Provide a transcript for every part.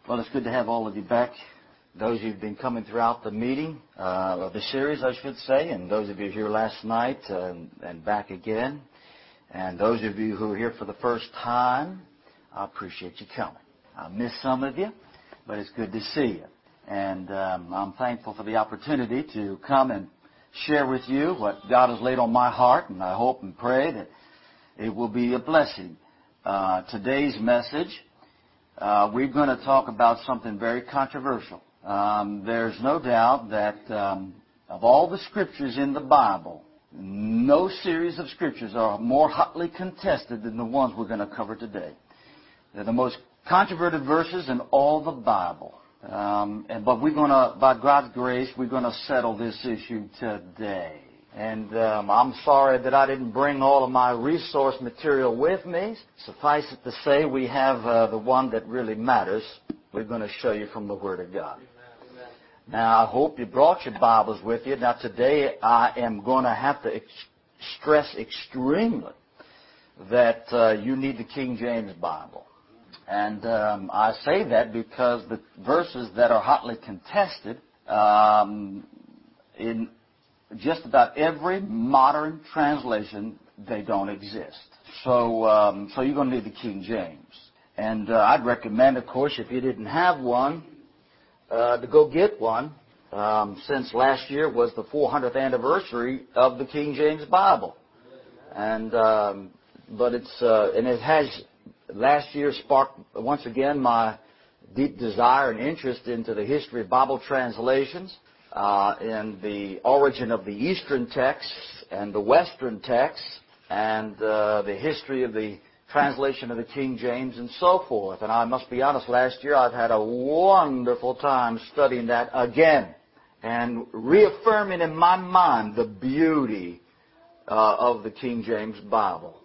Well, it's good to have all of you back. Those who've been coming throughout the meeting, or the series, I should say, and those of you here last night and back again, and those of you who are here for the first time, I appreciate you coming. I miss some of you, but it's good to see you. And I'm thankful for the opportunity to come and share with you what God has laid on my heart, and I hope and pray that it will be a blessing. Today's message, we're going to talk about something very controversial. There's no doubt that of all the scriptures in the Bible, no series of scriptures are more hotly contested than the ones we're going to cover today. They're the most controverted verses in all the Bible. But we're going to, by God's grace, we're going to settle this issue today. And I'm sorry that I didn't bring all of my resource material with me. Suffice it to say, we have the one that really matters. We're going to show you from the Word of God. Amen. Now, I hope you brought your Bibles with you. Now, today I am going to have to stress extremely that you need the King James Bible. And I say that because the verses that are hotly contested in just about every modern translation, they don't exist. So you're going to need the King James. And I'd recommend, of course, if you didn't have one, to go get one, since last year was the 400th anniversary of the King James Bible. And but it has last year sparked once again my deep desire and interest into the history of Bible translations. In the origin of the Eastern texts and the Western texts, and the history of the translation of the King James and so forth. And I must be honest, last year I've had a wonderful time studying that again and reaffirming in my mind the beauty of the King James Bible.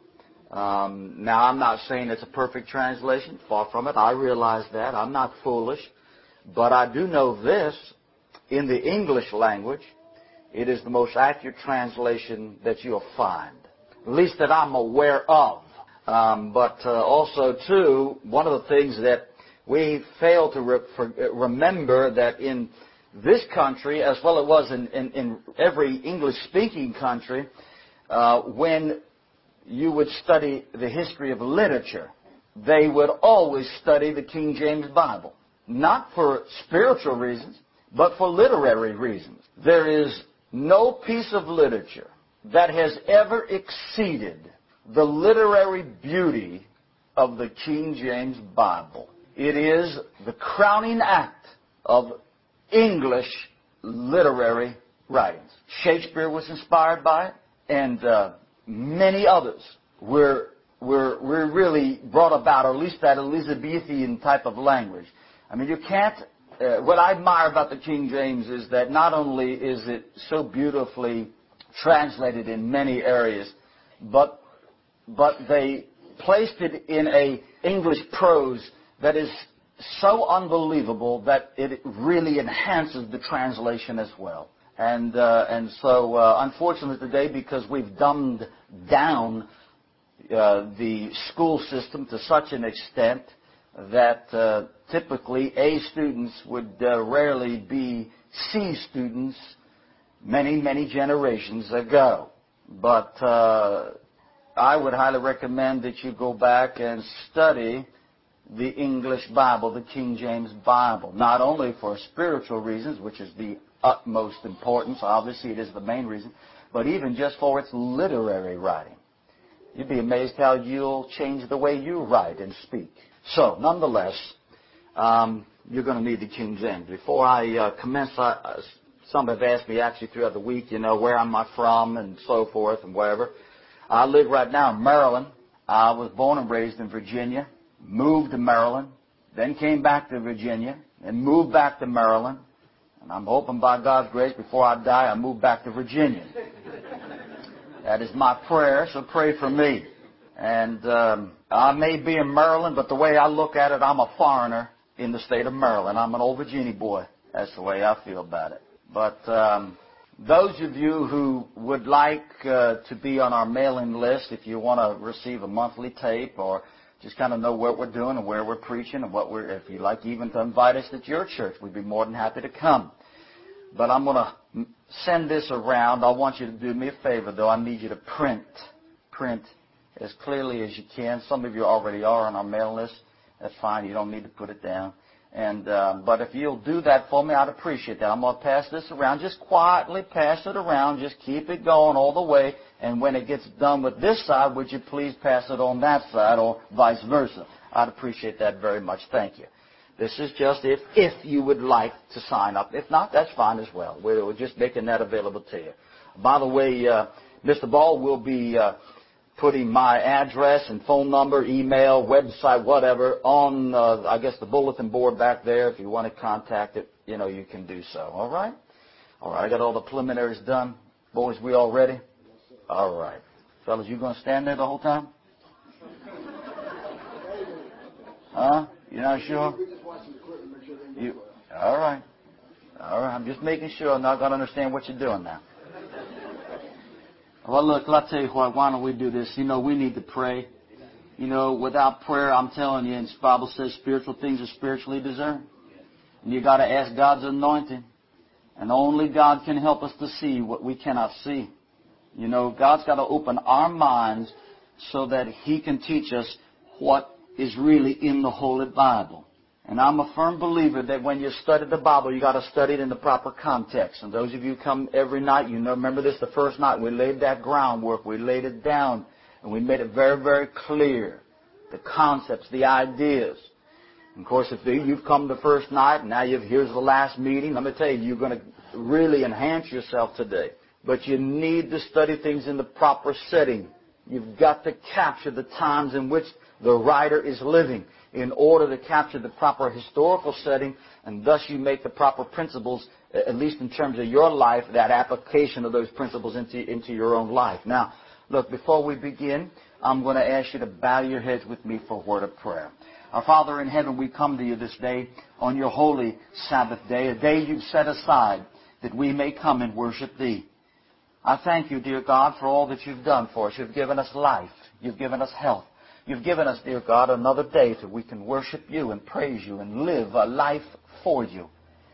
Now, I'm not saying it's a perfect translation. Far from it. I realize that. I'm not foolish. But I do know this. In the English language, it is the most accurate translation that you'll find, at least that I'm aware of. But also, too, one of the things that we fail to remember that in this country, as well it was in every English-speaking country, when you would study the history of literature, they would always study the King James Bible, not for spiritual reasons, but for literary reasons. There is no piece of literature that has ever exceeded the literary beauty of the King James Bible. It is the crowning act of English literary writings. Shakespeare was inspired by it, and many others were really brought about, or at least that Elizabethan type of language. I mean, you can't. What I admire about the King James is that not only is it so beautifully translated in many areas, but they placed it in a English prose that is so unbelievable that it really enhances the translation as well. And so unfortunately today, because we've dumbed down the school system to such an extent that typically A students would rarely be C students many generations ago. But I would highly recommend that you go back and study the English Bible, the King James Bible, not only for spiritual reasons, which is the utmost importance, obviously it is the main reason, but even just for its literary writing. You'd be amazed how you'll change the way you write and speak. So, nonetheless, you're going to need the King James. Before I commence, some have asked me actually throughout the week, where am I from and so forth and wherever. I live right now in Maryland. I was born and raised in Virginia, moved to Maryland, then came back to Virginia, and moved back to Maryland. And I'm hoping by God's grace, before I die, I move back to Virginia. That is my prayer, so pray for me. And I may be in Maryland, but the way I look at it, I'm a foreigner in the state of Maryland. I'm an old Virginia boy. That's the way I feel about it. But those of you who would like to be on our mailing list, if you want to receive a monthly tape or just kind of know what we're doing and where we're preaching and if you'd like even to invite us to your church, we'd be more than happy to come. But I'm going to send this around. I want you to do me a favor, though. I need you to print as clearly as you can. Some of you already are on our mail list. That's fine. You don't need to put it down. But if you'll do that for me, I'd appreciate that. I'm going to pass this around. Just quietly pass it around. Just keep it going all the way. And when it gets done with this side, would you please pass it on that side or vice versa? I'd appreciate that very much. Thank you. This is just if you would like to sign up. If not, that's fine as well. We're just making that available to you. By the way, Mr. Ball will be putting my address and phone number, email, website, whatever, on, I guess, the bulletin board back there. If you want to contact it, you can do so. All right? All right, I got all the preliminaries done. Boys, we all ready? All right. Fellas, you going to stand there the whole time? Huh? You're not sure? All right. All right. I'm just making sure. I'm not going to understand what you're doing now. Well, look, I'll tell you what. Why don't we do this? We need to pray. Without prayer, I'm telling you, and the Bible says spiritual things are spiritually discerned. And you got to ask God's anointing. And only God can help us to see what we cannot see. God's got to open our minds so that He can teach us what is really in the Holy Bible. And I'm a firm believer that when you study the Bible, you got to study it in the proper context. And those of you who come every night, remember this, the first night we laid that groundwork, we laid it down, and we made it very, very clear. The concepts, the ideas. And of course, if you've come the first night, and now here's the last meeting, let me tell you, you're going to really enhance yourself today. But you need to study things in the proper setting. You've got to capture the times in which the writer is living in order to capture the proper historical setting, and thus you make the proper principles, at least in terms of your life, that application of those principles into your own life. Now, look, before we begin, I'm going to ask you to bow your heads with me for a word of prayer. Our Father in heaven, we come to you this day on your holy Sabbath day, a day you've set aside that we may come and worship Thee. I thank you, dear God, for all that you've done for us. You've given us life. You've given us health. You've given us, dear God, another day so we can worship you and praise you and live a life for you.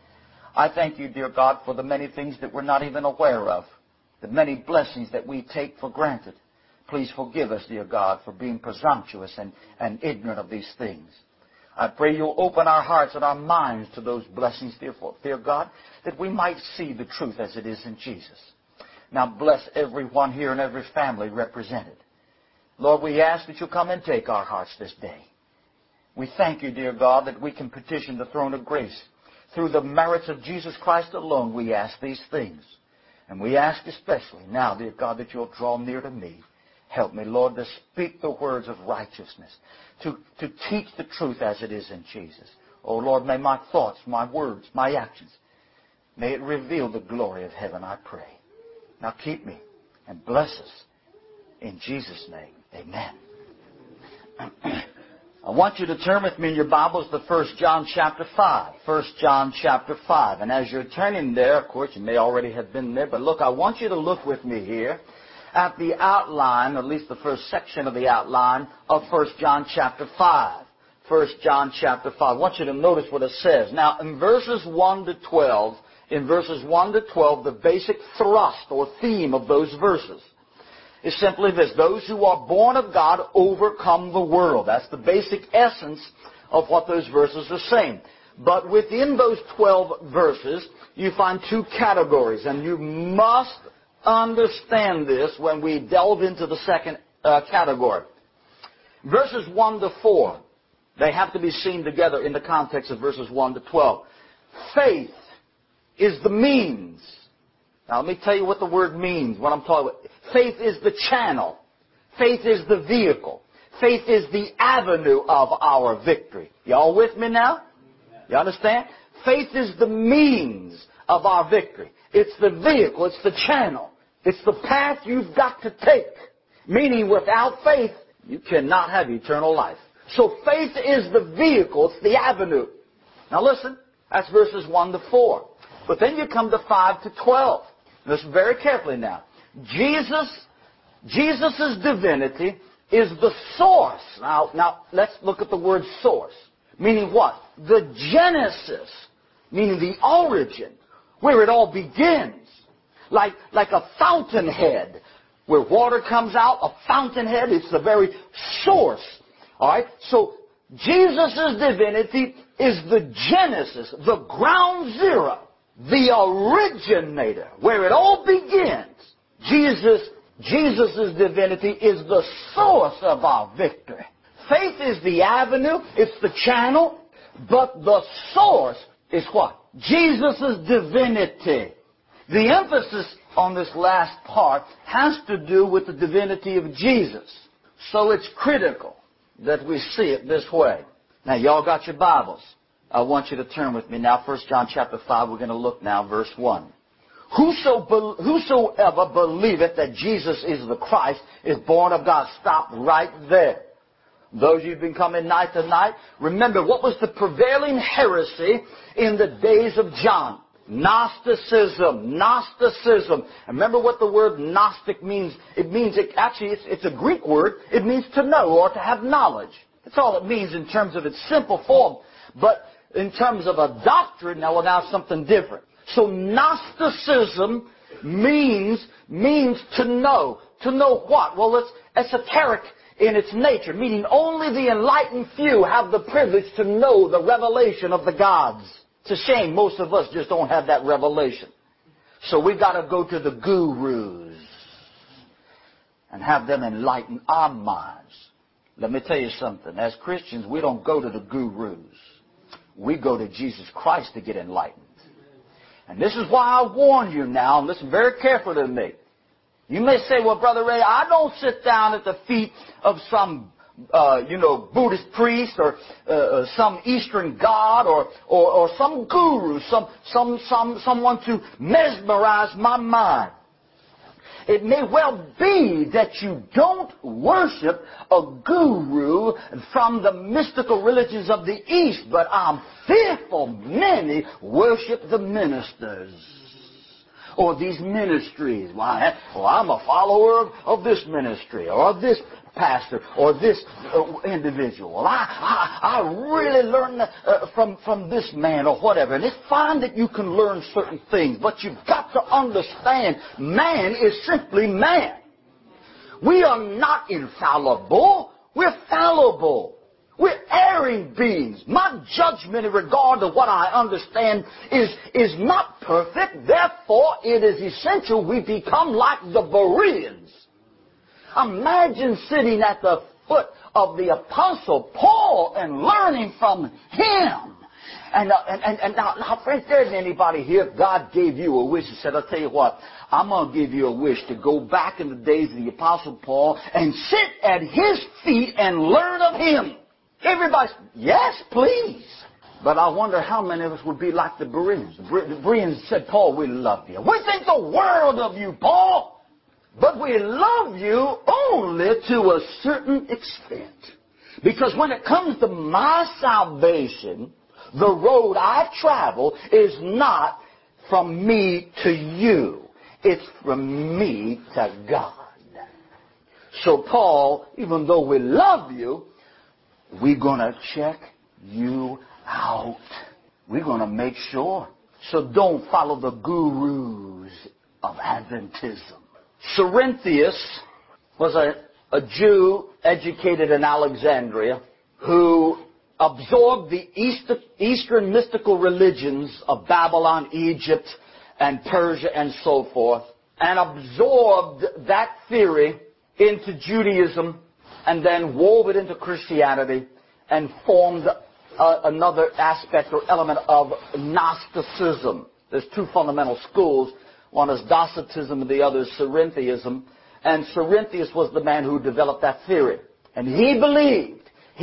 I thank you, dear God, for the many things that we're not even aware of, the many blessings that we take for granted. Please forgive us, dear God, for being presumptuous and ignorant of these things. I pray you'll open our hearts and our minds to those blessings, dear God, that we might see the truth as it is in Jesus. Now bless everyone here and every family represented. Lord, we ask that you'll come and take our hearts this day. We thank you, dear God, that we can petition the throne of grace. Through the merits of Jesus Christ alone, we ask these things. And we ask especially now, dear God, that you'll draw near to me. Help me, Lord, to speak the words of righteousness, to teach the truth as it is in Jesus. Oh, Lord, may my thoughts, my words, my actions, may it reveal the glory of heaven, I pray. Now keep me and bless us. In Jesus' name, amen. I want you to turn with me in your Bibles to 1 John chapter 5. 1 John chapter 5. And as you're turning there, of course, you may already have been there, but look, I want you to look with me here at the outline, at least the first section of the outline of 1 John chapter 5. 1 John chapter 5. I want you to notice what it says. Now, in verses 1 to 12, the basic thrust or theme of those verses is simply this: those who are born of God overcome the world. That's the basic essence of what those verses are saying. But within those 12 verses, you find two categories, and you must understand this when we delve into the second category. Verses 1 to 4, they have to be seen together in the context of verses 1 to 12. Faith is the means. Now let me tell you what the word means, what I'm talking about. Faith is the channel. Faith is the vehicle. Faith is the avenue of our victory. Y'all with me now? You understand? Faith is the means of our victory. It's the vehicle. It's the channel. It's the path you've got to take. Meaning without faith, you cannot have eternal life. So faith is the vehicle. It's the avenue. Now listen, that's verses 1 to 4. But then you come to 5 to 12. Listen very carefully now. Jesus' divinity is the source. Now let's look at the word source. Meaning what? The genesis. Meaning the origin. Where it all begins. Like a fountainhead. Where water comes out, a fountainhead, it's the very source. Alright? So, Jesus' divinity is the genesis, the ground zero, the originator, where it all begins. Jesus' divinity is the source of our victory. Faith is the avenue, it's the channel, but the source is what? Jesus' divinity. The emphasis on this last part has to do with the divinity of Jesus. So it's critical that we see it this way. Now, y'all got your Bibles. I want you to turn with me now. 1 John chapter 5, we're going to look now, verse 1. Whosoever believeth that Jesus is the Christ is born of God. Stop right there. Those of you who've been coming night to night, remember what was the prevailing heresy in the days of John? Gnosticism. And remember what the word Gnostic means? It's a Greek word. It means to know or to have knowledge. That's all it means in terms of its simple form. But in terms of a doctrine, now something different. So Gnosticism means to know. To know what? Well, it's esoteric in its nature, meaning only the enlightened few have the privilege to know the revelation of the gods. It's a shame most of us just don't have that revelation. So we've got to go to the gurus and have them enlighten our minds. Let me tell you something. As Christians, we don't go to the gurus. We go to Jesus Christ to get enlightened. And this is why I warn you now, and listen very carefully to me. You may say, well, Brother Ray, I don't sit down at the feet of some Buddhist priest or some Eastern god or some guru, someone to mesmerize my mind. It may well be that you don't worship a guru from the mystical religions of the East, but I'm fearful many worship the ministers. Or these ministries. Well, I'm a follower of this ministry, or this pastor, or this individual. Well, I really learned from this man, or whatever. And it's fine that you can learn certain things, but you've got to understand, man is simply man. We are not infallible. We're fallible. We're erring beings. My judgment in regard to what I understand is not perfect. Therefore, it is essential we become like the Bereans. Imagine sitting at the foot of the Apostle Paul and learning from him. And now, friends, there isn't anybody here. If God gave you a wish and said, I'll tell you what, I'm going to give you a wish to go back in the days of the Apostle Paul and sit at his feet and learn of him. Everybody, yes, please. But I wonder how many of us would be like the Bereans. The Bereans said, Paul, we love you. We think the world of you, Paul. But we love you only to a certain extent. Because when it comes to my salvation, the road I travel is not from me to you. It's from me to God. So Paul, even though we love you, we're going to check you out. We're going to make sure. So don't follow the gurus of Adventism. Cerinthius was a Jew educated in Alexandria who absorbed the Eastern mystical religions of Babylon, Egypt, and Persia, and so forth, and absorbed that theory into Judaism and then wove it into Christianity and formed another aspect or element of Gnosticism. There's two fundamental schools. One is Docetism and the other is Cerinthianism. And Cerinthius was the man who developed that theory. And he believed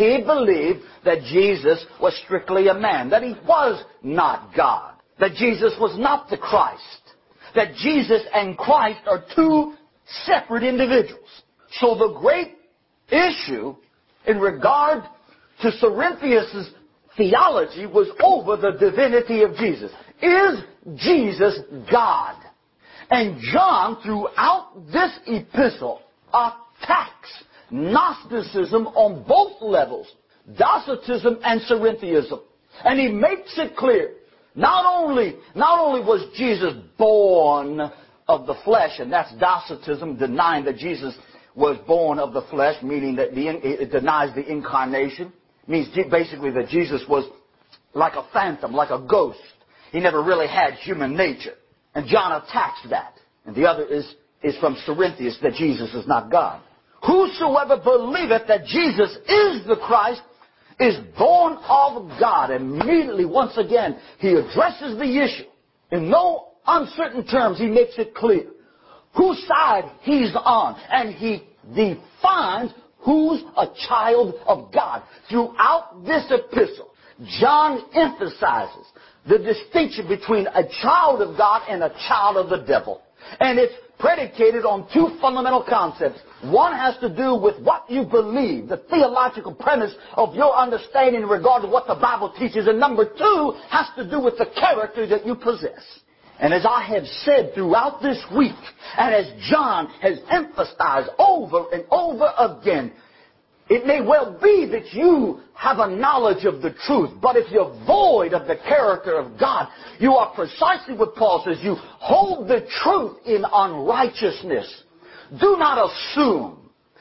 that Jesus was strictly a man, that he was not God, that Jesus was not the Christ, that Jesus and Christ are two separate individuals. So the great issue in regard to Cerinthius' theology was over the divinity of Jesus. Is Jesus God? And John, throughout this epistle, attacks Gnosticism on both levels, Docetism and Cerinthianism. And he makes it clear, not only was Jesus born of the flesh, and that's Docetism, denying that Jesus was born of the flesh, meaning that it denies the incarnation. It means basically that Jesus was like a phantom, like a ghost. He never really had human nature. And John attacks that. And the other is from Cerinthius, that Jesus is not God. Whosoever believeth that Jesus is the Christ is born of God. Immediately, once again, he addresses the issue. In no uncertain terms, he makes it clear whose side he's on. And he defines who's a child of God. Throughout this epistle, John emphasizes the distinction between a child of God and a child of the devil. And it's predicated on two fundamental concepts. One has to do with what you believe, the theological premise of your understanding in regard to what the Bible teaches. And number two has to do with the character that you possess. And as I have said throughout this week, and as John has emphasized over and over again, it may well be that you have a knowledge of the truth, but if you're void of the character of God, you are precisely what Paul says, you hold the truth in unrighteousness. Do not assume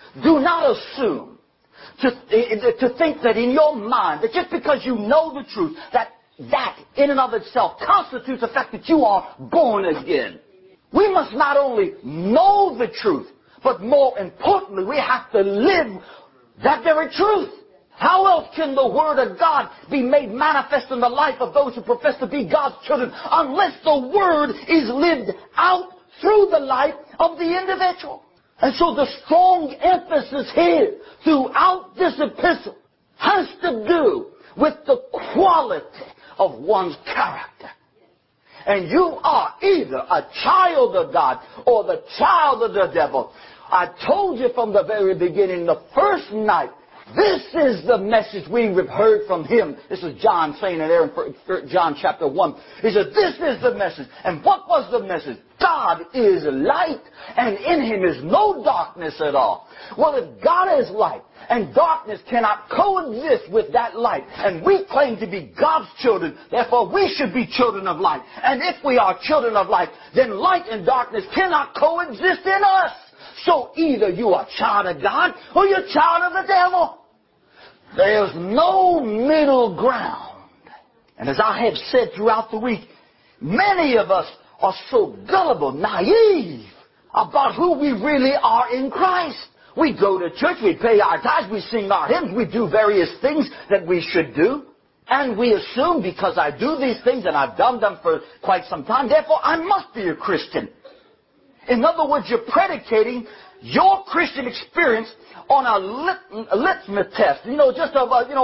to think that in your mind, that just because you know the truth, that in and of itself constitutes the fact that you are born again. We must not only know the truth, but more importantly, we have to live that very truth. How else can the Word of God be made manifest in the life of those who profess to be God's children unless the Word is lived out through the life of the individual? And so the strong emphasis here throughout this epistle has to do with the quality of one's character. And you are either a child of God or the child of the devil. I told you from the very beginning, the first night, this is the message we've heard from him. This is John saying it there in John chapter 1. He said, this is the message. And what was the message? God is light, and in him is no darkness at all. Well, if God is light, and darkness cannot coexist with that light, and we claim to be God's children, therefore we should be children of light. And if we are children of light, then light and darkness cannot coexist in us. So either you are a child of God or you're a child of the devil. There's no middle ground. And as I have said throughout the week, many of us are so gullible, naive about who we really are in Christ. We go to church, we pay our tithes, we sing our hymns, we do various things that we should do. And we assume because I do these things and I've done them for quite some time, therefore I must be a Christian. In other words, you're predicating your Christian experience on a litmus test. Just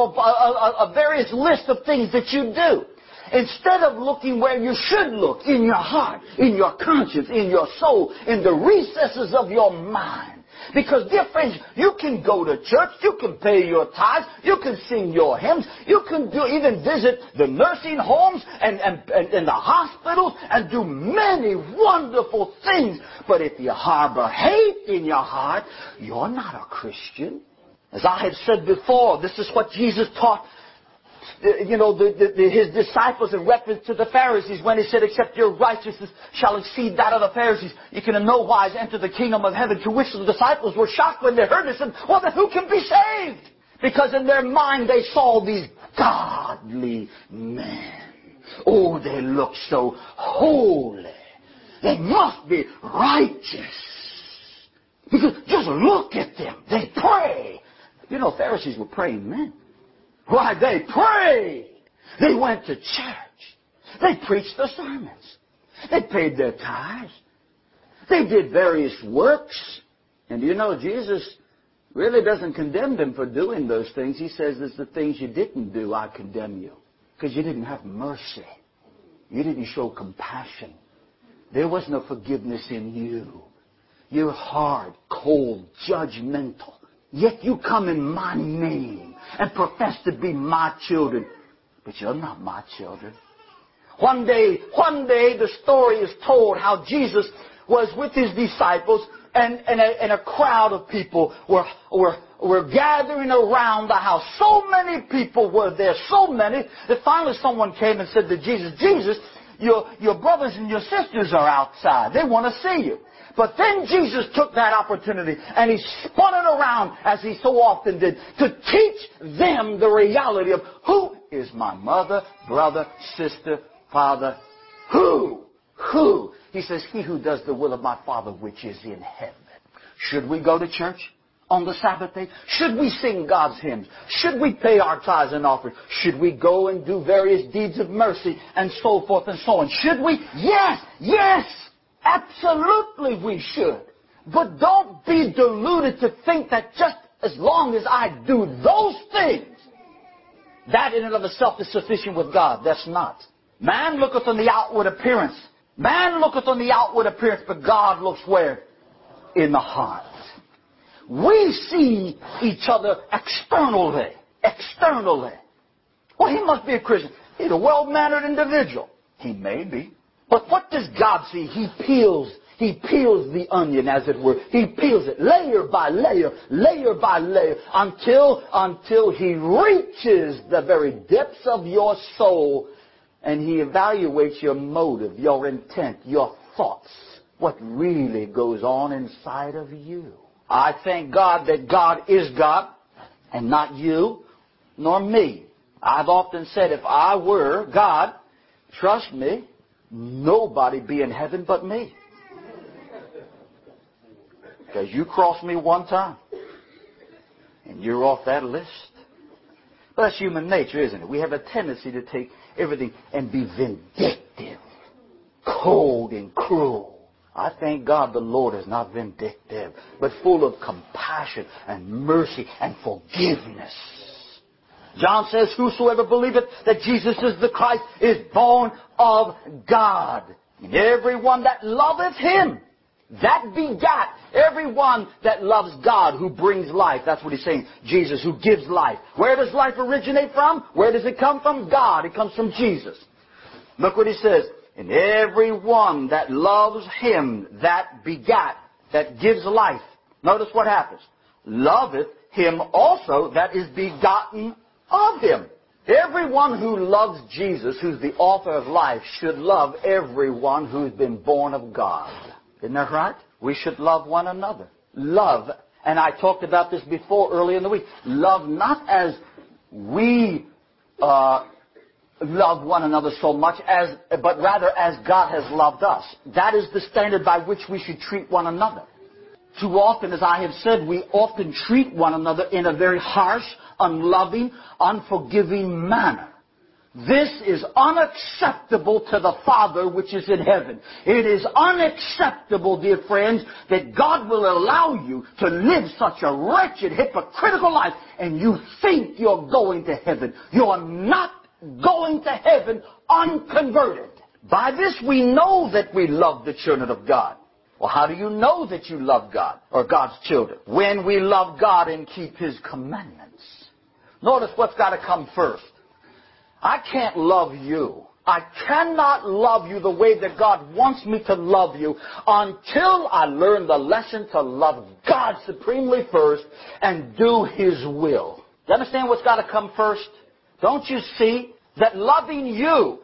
a various list of things that you do. Instead of looking where you should look, in your heart, in your conscience, in your soul, in the recesses of your mind. Because, dear friends, you can go to church, you can pay your tithes, you can sing your hymns, you can even visit the nursing homes and the hospitals and do many wonderful things. But if you harbor hate in your heart, you're not a Christian. As I have said before, this is what Jesus taught his disciples in reference to the Pharisees when he said, except your righteousness shall exceed that of the Pharisees, you can in no wise enter the kingdom of heaven. To which the disciples were shocked when they heard this and, well, then who can be saved? Because in their mind they saw these godly men. Oh, they look so holy. They must be righteous. Because just look at them. They pray. Pharisees were praying men. Why, they prayed. They went to church. They preached the sermons. They paid their tithes. They did various works. And Jesus really doesn't condemn them for doing those things. He says, it's the things you didn't do, I condemn you. Because you didn't have mercy. You didn't show compassion. There was no forgiveness in you. You're hard, cold, judgmental. Yet you come in my name and profess to be my children. But you're not my children. One day the story is told how Jesus was with his disciples and a crowd of people were gathering around the house. So many people were there, so many, that finally someone came and said to Jesus, Jesus, your brothers and your sisters are outside. They want to see you. But then Jesus took that opportunity and he spun it around, as he so often did, to teach them the reality of who is my mother, brother, sister, father. Who? He says, he who does the will of my Father which is in heaven. Should we go to church on the Sabbath day? Should we sing God's hymns? Should we pay our tithes and offerings? Should we go and do various deeds of mercy and so forth and so on? Should we? Yes, absolutely we should. But don't be deluded to think that just as long as I do those things, that in and of itself is sufficient with God. That's not. Man looketh on the outward appearance. Man looketh on the outward appearance, but God looks where? In the heart. We see each other externally. Well, he must be a Christian. He's a well-mannered individual. He may be. But what does God see? He peels the onion, as it were. He peels it layer by layer, until he reaches the very depths of your soul, and he evaluates your motive, your intent, your thoughts, what really goes on inside of you. I thank God that God is God, and not you, nor me. I've often said, if I were God, trust me, nobody be in heaven but me. Because you crossed me one time, and you're off that list. But that's human nature, isn't it? We have a tendency to take everything and be vindictive, cold and cruel. I thank God the Lord is not vindictive, but full of compassion and mercy and forgiveness. John says, whosoever believeth that Jesus is the Christ is born of God. And everyone that loveth him, that begat. Everyone that loves God, who brings life. That's what he's saying. Jesus, who gives life. Where does life originate from? Where does it come from? God. It comes from Jesus. Look what he says. And everyone that loves him, that begat, that gives life. Notice what happens. Loveth him also that is begotten of him. Everyone who loves Jesus, who's the author of life, should love everyone who's been born of God. Isn't that right? We should love one another. Love, and I talked about this before early in the week. Love not as we love one another so much, but rather as God has loved us. That is the standard by which we should treat one another. Too often, as I have said, we often treat one another in a very harsh, unloving, unforgiving manner. This is unacceptable to the Father which is in heaven. It is unacceptable, dear friends, that God will allow you to live such a wretched, hypocritical life, and you think you're going to heaven. You're not going to heaven unconverted. By this we know that we love the children of God. Well, how do you know that you love God or God's children? When we love God and keep His commandments. Notice what's got to come first. I can't love you. I cannot love you the way that God wants me to love you until I learn the lesson to love God supremely first and do His will. You understand what's got to come first? Don't you see that loving you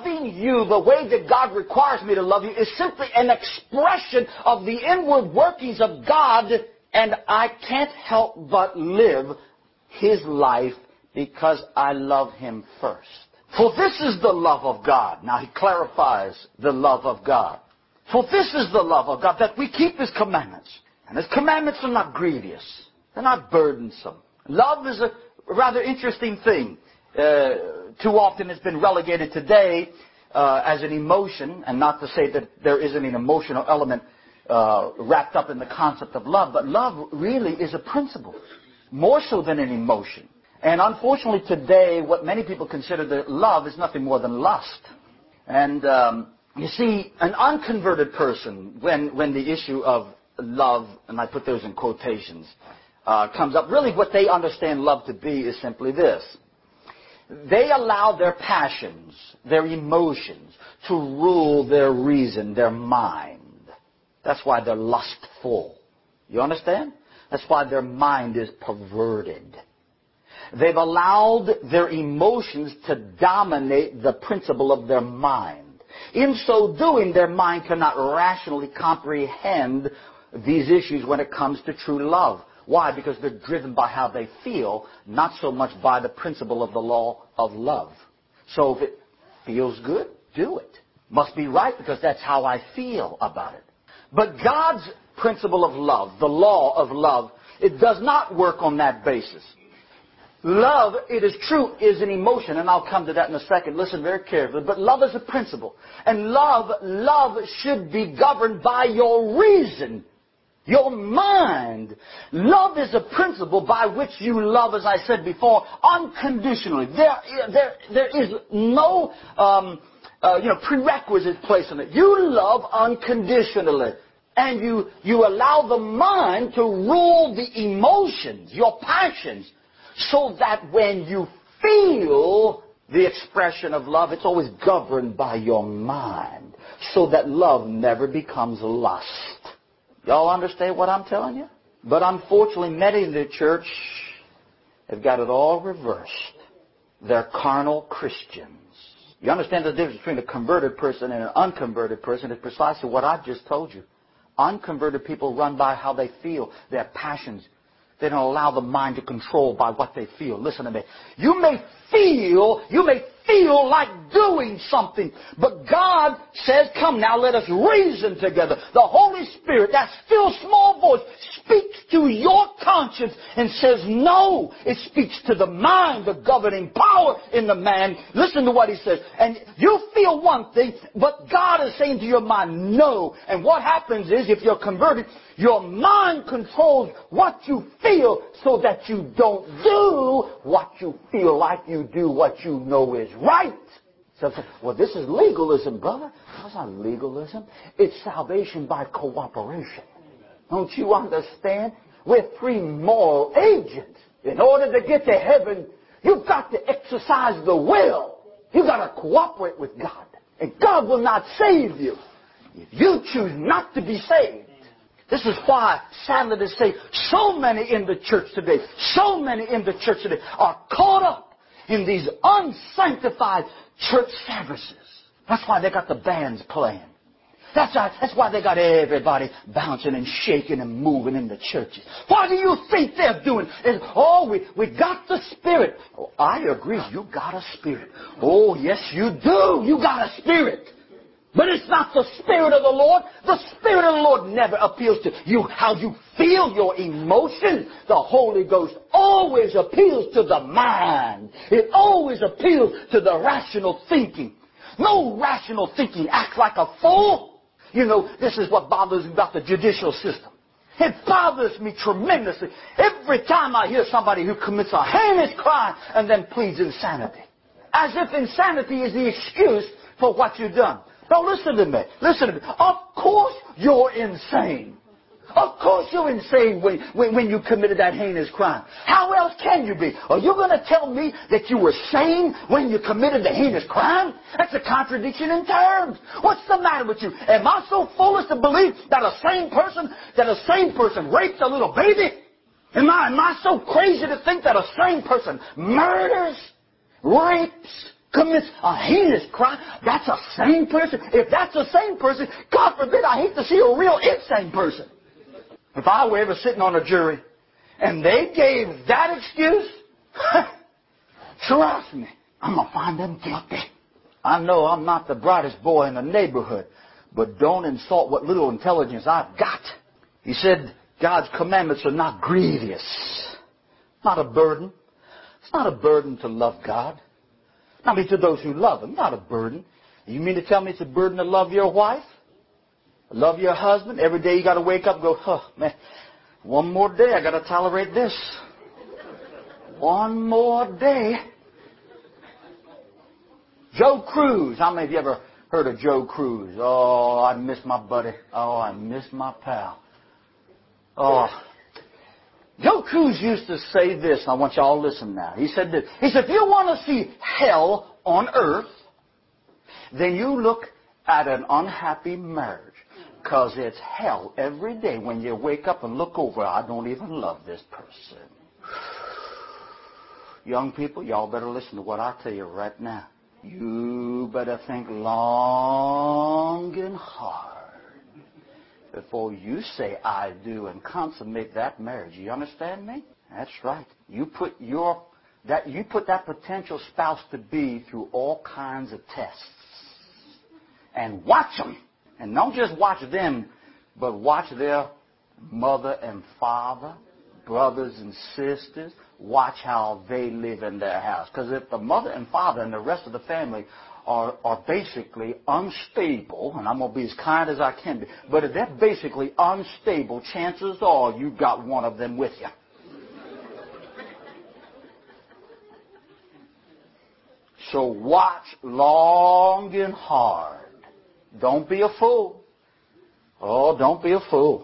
the way that God requires me to love you is simply an expression of the inward workings of God, and I can't help but live His life because I love Him first. For this is the love of God. Now he clarifies the love of God. For this is the love of God, that we keep His commandments. And His commandments are not grievous. They're not burdensome. Love is a rather interesting thing. Too often it's been relegated today as an emotion, and not to say that there isn't an emotional element wrapped up in the concept of love, but love really is a principle, more so than an emotion. And unfortunately today, what many people consider that love is nothing more than lust. And you see, an unconverted person, when the issue of love, and I put those in quotations, comes up, really what they understand love to be is simply this. They allow their passions, their emotions, to rule their reason, their mind. That's why they're lustful. You understand? That's why their mind is perverted. They've allowed their emotions to dominate the principle of their mind. In so doing, their mind cannot rationally comprehend these issues when it comes to true love. Why? Because they're driven by how they feel, not so much by the principle of the law of love. So if it feels good, do it. Must be right because that's how I feel about it. But God's principle of love, the law of love, it does not work on that basis. Love, it is true, is an emotion, and I'll come to that in a second. Listen very carefully. But love is a principle. And love should be governed by your reason, your mind. Love is a principle by which you love, as I said before, unconditionally. There is no prerequisite placed on it. You love unconditionally. And you allow the mind to rule the emotions, your passions, so that when you feel the expression of love, it's always governed by your mind, so that love never becomes lust. Y'all understand what I'm telling you? But unfortunately, many in the church have got it all reversed. They're carnal Christians. You understand the difference between a converted person and an unconverted person is precisely what I've just told you. Unconverted people run by how they feel, their passions. They don't allow the mind to control by what they feel. Listen to me. You may feel like doing something, but God says, come now, let us reason together. The Holy Spirit, that still small voice, speaks to your conscience and says no. It speaks to the mind, the governing power in the man. Listen to what he says. And you feel one thing, but God is saying to your mind, no. And what happens is, if you're converted, your mind controls what you feel so that you don't do what you feel like, you do what you know is right. So, well, this is legalism, brother. That's not legalism. It's salvation by cooperation. Don't you understand? We're free moral agents. In order to get to heaven, you've got to exercise the will. You've got to cooperate with God. And God will not save you if you choose not to be saved. This is why, sadly to say, so many in the church today are caught up in these unsanctified church services. That's why they got the bands playing. That's why they got everybody bouncing and shaking and moving in the churches. What do you think they're doing? We got the Spirit. Oh, I agree, you got a spirit. Oh, yes, you do. You got a spirit. But it's not the Spirit of the Lord. The Spirit of the Lord never appeals to you, how you feel, your emotions. The Holy Ghost always appeals to the mind. It always appeals to the rational thinking. No rational thinking acts like a fool. You know, this is what bothers me about the judicial system. It bothers me tremendously every time I hear somebody who commits a heinous crime and then pleads insanity. As if insanity is the excuse for what you've done. Now listen to me. Of course you're insane. Of course you're insane when you committed that heinous crime. How else can you be? Are you going to tell me that you were sane when you committed the heinous crime? That's a contradiction in terms. What's the matter with you? Am I so foolish to believe that a sane person rapes a little baby? Am I so crazy to think that a sane person murders, rapes, commits a heinous crime? That's a sane person? If that's a sane person, God forbid, I hate to see a real insane person. If I were ever sitting on a jury and they gave that excuse, trust me, I'm going to find them guilty. I know I'm not the brightest boy in the neighborhood, but don't insult what little intelligence I've got. He said God's commandments are not grievous. Not a burden. It's not a burden to love God. I mean, to those who love Him, not a burden. You mean to tell me it's a burden to love your wife? Love your husband? Every day you got to wake up and go, oh, man, one more day I got to tolerate this. One more day. Joe Cruz. How many of you ever heard of Joe Cruz? Oh, I miss my buddy. Oh, I miss my pal. Oh. Joe Cruz used to say this. I want you all to listen now. He said this. He said, if you want to see hell on earth, then you look at an unhappy marriage. Because it's hell every day when you wake up and look over, I don't even love this person. Young people, y'all better listen to what I tell you right now. You better think long and hard before you say I do and consummate that marriage. You understand me? That's right. You put that potential spouse to be through all kinds of tests. And watch them. And don't just watch them, but watch their mother and father, brothers and sisters. Watch how they live in their house. Because if the mother and father and the rest of the family are basically unstable, and I'm going to be as kind as I can be, but if they're basically unstable, chances are you've got one of them with you. So watch long and hard. Don't be a fool. Oh, don't be a fool.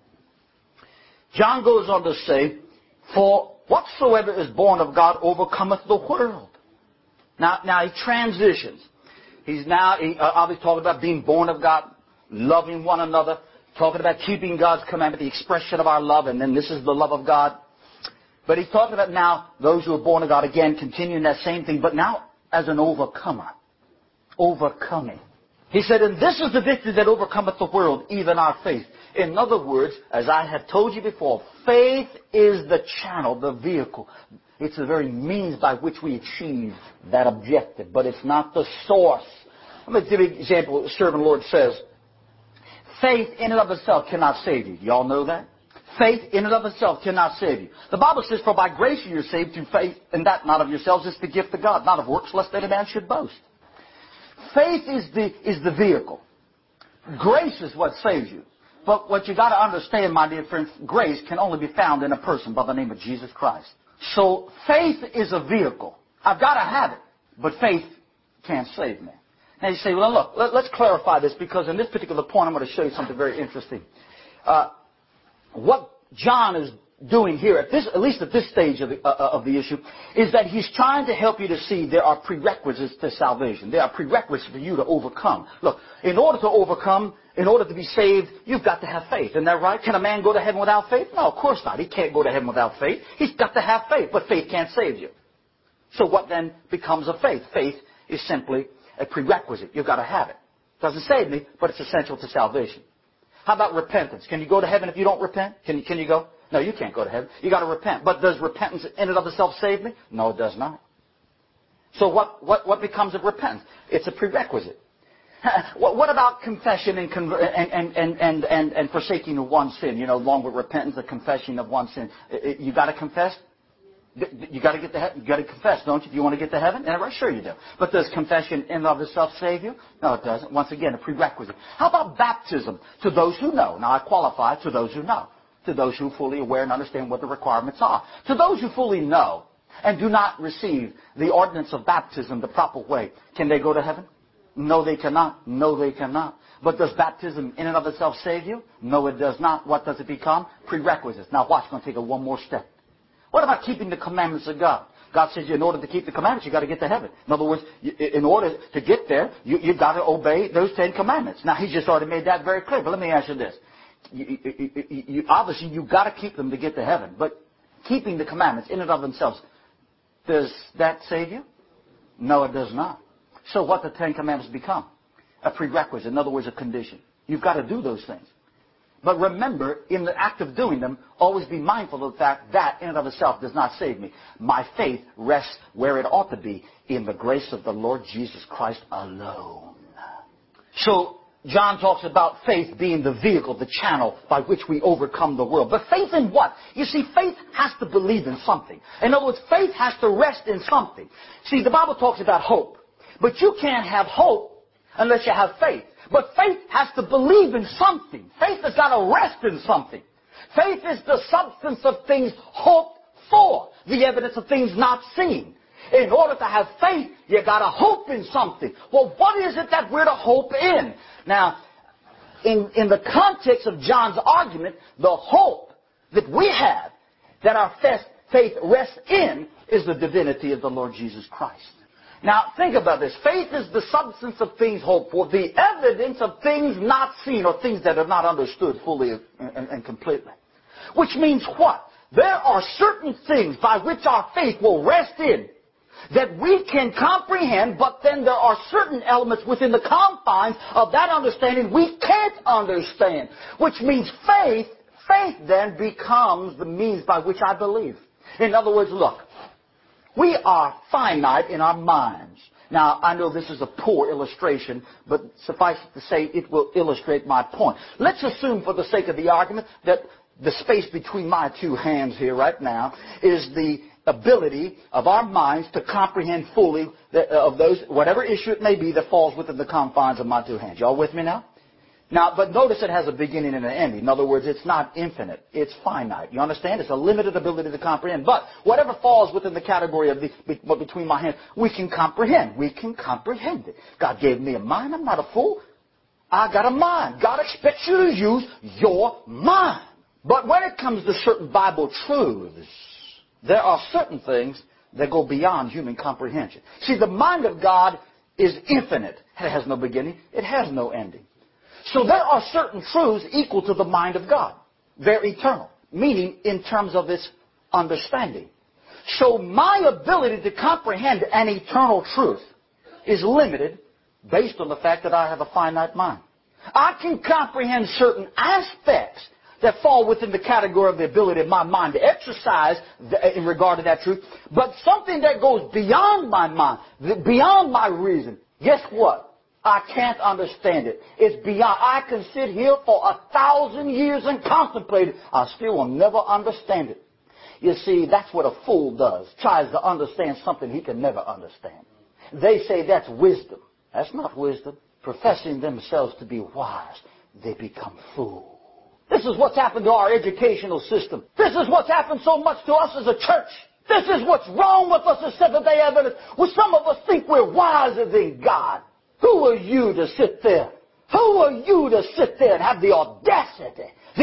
John goes on to say, for whatsoever is born of God overcometh the world. Now he transitions. He's obviously talking about being born of God, loving one another, talking about keeping God's commandment, the expression of our love, and then this is the love of God. But he's talking about now those who are born of God, again, continuing that same thing, but now as an overcomer. Overcoming. He said, and this is the victory that overcometh the world, even our faith. In other words, as I have told you before, faith is the channel, the vehicle. It's the very means by which we achieve that objective, but it's not the source. I'm going to give you an example. The servant Lord says, faith in and of itself cannot save you. Y'all know that? Faith in and of itself cannot save you. The Bible says, for by grace you are saved through faith, and that not of yourselves is the gift of God, not of works, lest any man should boast. Faith is the vehicle. Grace is what saves you. But what you got to understand, my dear friends, grace can only be found in a person by the name of Jesus Christ. So faith is a vehicle. I've got to have it, but faith can't save me. Now you say, well, look, let's clarify this, because in this particular point I'm going to show you something very interesting. What John is doing here, at least at this stage of the issue, is that he's trying to help you to see there are prerequisites to salvation. There are prerequisites for you to overcome. Look, in order to overcome, in order to be saved, you've got to have faith. Isn't that right? Can a man go to heaven without faith? No, of course not. He can't go to heaven without faith. He's got to have faith, but faith can't save you. So what then becomes of faith? Faith is simply a prerequisite. You've got to have it. Doesn't save me, but it's essential to salvation. How about repentance? Can you go to heaven if you don't repent? Can you go? No, you can't go to heaven. You got to repent. But does repentance in and of itself save me? No, it does not. So what becomes of repentance? It's a prerequisite. What about confession and forsaking of one sin? You know, along with repentance, the confession of one sin. You got to confess. You got to get to heaven. You got to confess, don't you? If you want to get to heaven, and I'm sure you do. But does confession in and of itself save you? No, it doesn't. Once again, a prerequisite. How about baptism? To those who know. Now, I qualify to those who know. To those who are fully aware and understand what the requirements are. To those who fully know and do not receive the ordinance of baptism the proper way, can they go to heaven? No, they cannot. No, they cannot. But does baptism in and of itself save you? No, it does not. What does it become? Prerequisites. Now watch, I'm going to take it one more step. What about keeping the commandments of God? God says in order to keep the commandments, you've got to get to heaven. In other words, in order to get there, you've got to obey those 10 commandments. Now, He's just already made that very clear. But let me ask you this. Obviously, you've got to keep them to get to heaven. But keeping the commandments in and of themselves, does that save you? No, it does not. So what the 10 commandments become? A prerequisite. In other words, a condition. You've got to do those things. But remember, in the act of doing them, always be mindful of the fact that in and of itself does not save me. My faith rests where it ought to be, in the grace of the Lord Jesus Christ alone. So, John talks about faith being the vehicle, the channel by which we overcome the world. But faith in what? You see, faith has to believe in something. In other words, faith has to rest in something. See, the Bible talks about hope. But you can't have hope unless you have faith. But faith has to believe in something. Faith has got to rest in something. Faith is the substance of things hoped for, the evidence of things not seen. In order to have faith, you got to hope in something. Well, what is it that we're to hope in? Now, in the context of John's argument, the hope that we have, that our faith rests in, is the divinity of the Lord Jesus Christ. Now, think about this. Faith is the substance of things hoped for, the evidence of things not seen, or things that are not understood fully and completely. Which means what? There are certain things by which our faith will rest in that we can comprehend, but then there are certain elements within the confines of that understanding we can't understand. Which means faith then becomes the means by which I believe. In other words, look, we are finite in our minds. Now, I know this is a poor illustration, but suffice it to say it will illustrate my point. Let's assume, for the sake of the argument, that the space between my two hands here right now is the ability of our minds to comprehend fully of those, whatever issue it may be that falls within the confines of my two hands. Y'all with me now? Now, but notice it has a beginning and an ending. In other words, it's not infinite. It's finite. You understand? It's a limited ability to comprehend. But whatever falls within the category of between my hands, we can comprehend. We can comprehend it. God gave me a mind. I'm not a fool. I got a mind. God expects you to use your mind. But when it comes to certain Bible truths, there are certain things that go beyond human comprehension. See, the mind of God is infinite. It has no beginning. It has no ending. So there are certain truths equal to the mind of God. They're eternal, meaning in terms of its understanding. So my ability to comprehend an eternal truth is limited based on the fact that I have a finite mind. I can comprehend certain aspects that fall within the category of the ability of my mind to exercise in regard to that truth, but something that goes beyond my mind, beyond my reason, guess what? I can't understand it. It's beyond. I can sit here for 1,000 years and contemplate it. I still will never understand it. You see, that's what a fool does. Tries to understand something he can never understand. They say that's wisdom. That's not wisdom. Professing themselves to be wise, they become fools. This is what's happened to our educational system. This is what's happened so much to us as a church. This is what's wrong with us as Seventh-day Adventists. Well, some of us think we're wiser than God. Who are you to sit there? Who are you to sit there and have the audacity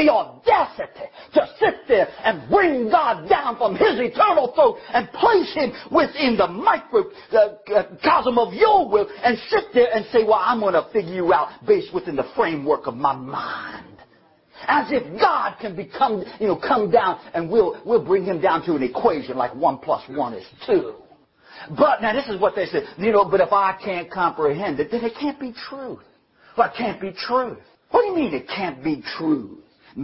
to sit there and bring God down from His eternal throne and place Him within the microcosm of your will and sit there and say, well, I'm going to figure you out based within the framework of my mind. As if God can come down and we'll bring Him down to an equation like 1 + 1 is 2. But, now this is what they say, but if I can't comprehend it, then it can't be truth. Well, it can't be truth. What do you mean it can't be truth?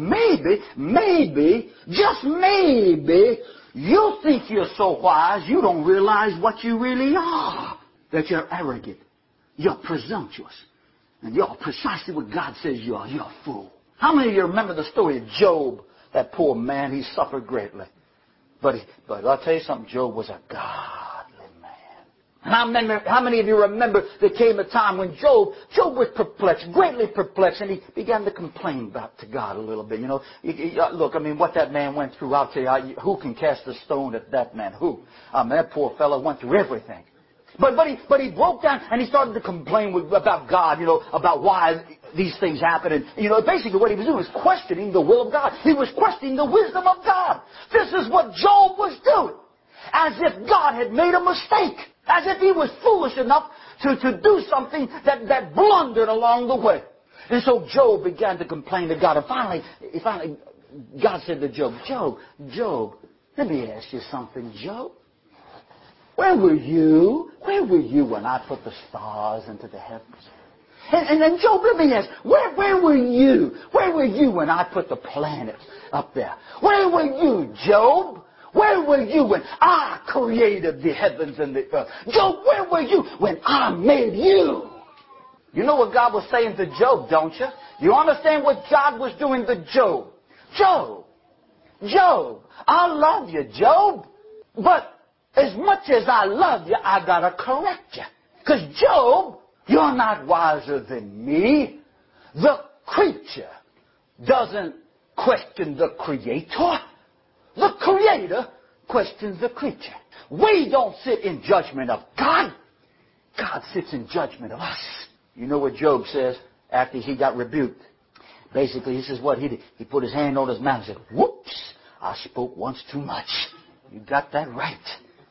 Maybe, just maybe, you think you're so wise you don't realize what you really are. That you're arrogant, you're presumptuous, and you're precisely what God says you are. You're a fool. How many of you remember the story of Job? That poor man, he suffered greatly. But I'll tell you something, Job was a godly man. And how many of you remember there came a time when Job was perplexed, greatly perplexed, and he began to complain to God a little bit. Look, what that man went through, I'll tell you, who can cast a stone at that man? Who? That poor fellow went through everything. But he broke down and he started to complain about God, about why these things happen. And, basically what he was doing was questioning the will of God. He was questioning the wisdom of God. This is what Job was doing. As if God had made a mistake. As if he was foolish enough to do something that blundered along the way. And so Job began to complain to God. And finally, God said to Job, Job, let me ask you something, Job. Where were you? Where were you when I put the stars into the heavens? And then Job, let me ask, where were you? Where were you when I put the planets up there? Where were you, Job? Where were you when I created the heavens and the earth? Job, where were you when I made you? You know what God was saying to Job, don't you? You understand what God was doing to Job? Job, I love you, Job. But as much as I love you, I gotta correct you. Because Job, you're not wiser than me. The creature doesn't question the Creator. The Creator questions the creature. We don't sit in judgment of God. God sits in judgment of us. You know what Job says after he got rebuked? Basically, he says what he did. He put his hand on his mouth and said, whoops, I spoke once too much. You got that right.